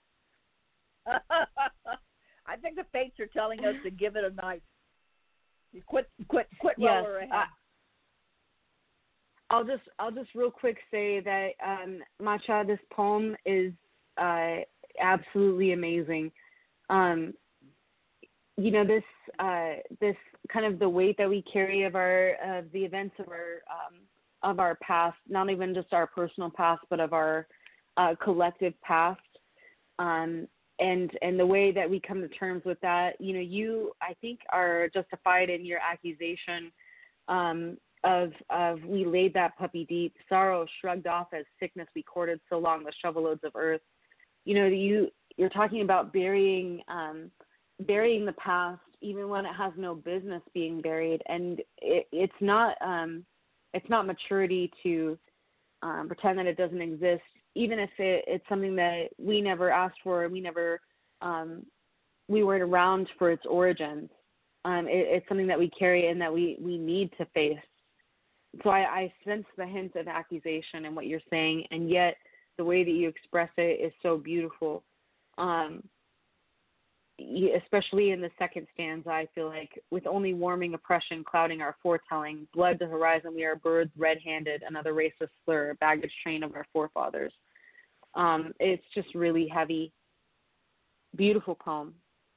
I think the fates are telling us to give it a night. You quit, quit, quit Yes, while we're ahead. Uh, I'll just I'll just real quick say that um, Matcha, this poem is uh, absolutely amazing. Um, you know, this uh, this kind of the weight that we carry of our of the events of our um, of our past, not even just our personal past, but of our uh, collective past, um, and and the way that we come to terms with that. You know, you I think are justified in your accusation. Um, Of, of we laid that puppy deep, sorrow shrugged off as sickness we courted so long with shovel loads of earth. You know, you you're talking about burying um, burying the past even when it has no business being buried, and it, it's not um, it's not maturity to um, pretend that it doesn't exist, even if it, it's something that we never asked for and we never um, we weren't around for its origins. Um, it, it's something that we carry and that we, we need to face. So I, I sense the hint of accusation in what you're saying, and yet the way that you express it is so beautiful. Um, especially in the second stanza, I feel like, with only warming oppression clouding our foretelling, blood to horizon, we are birds red-handed, another racist slur, baggage train of our forefathers. Um, it's just really heavy, beautiful poem.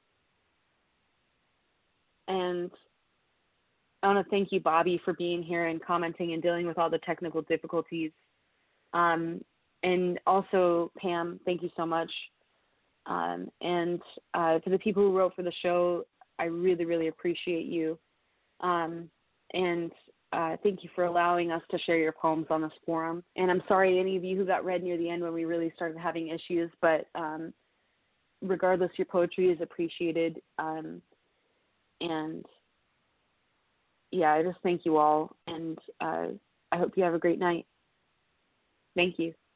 And I want to thank you, Bobby, for being here and commenting and dealing with all the technical difficulties. Um, and also, Pam, thank you so much. Um, and uh, to the people who wrote for the show, I really, really appreciate you. Um, and uh, thank you for allowing us to share your poems on this forum. And I'm sorry any of you who got read near the end when we really started having issues, but um, regardless, your poetry is appreciated. Um, and yeah, I just thank you all, and uh, I hope you have a great night. Thank you.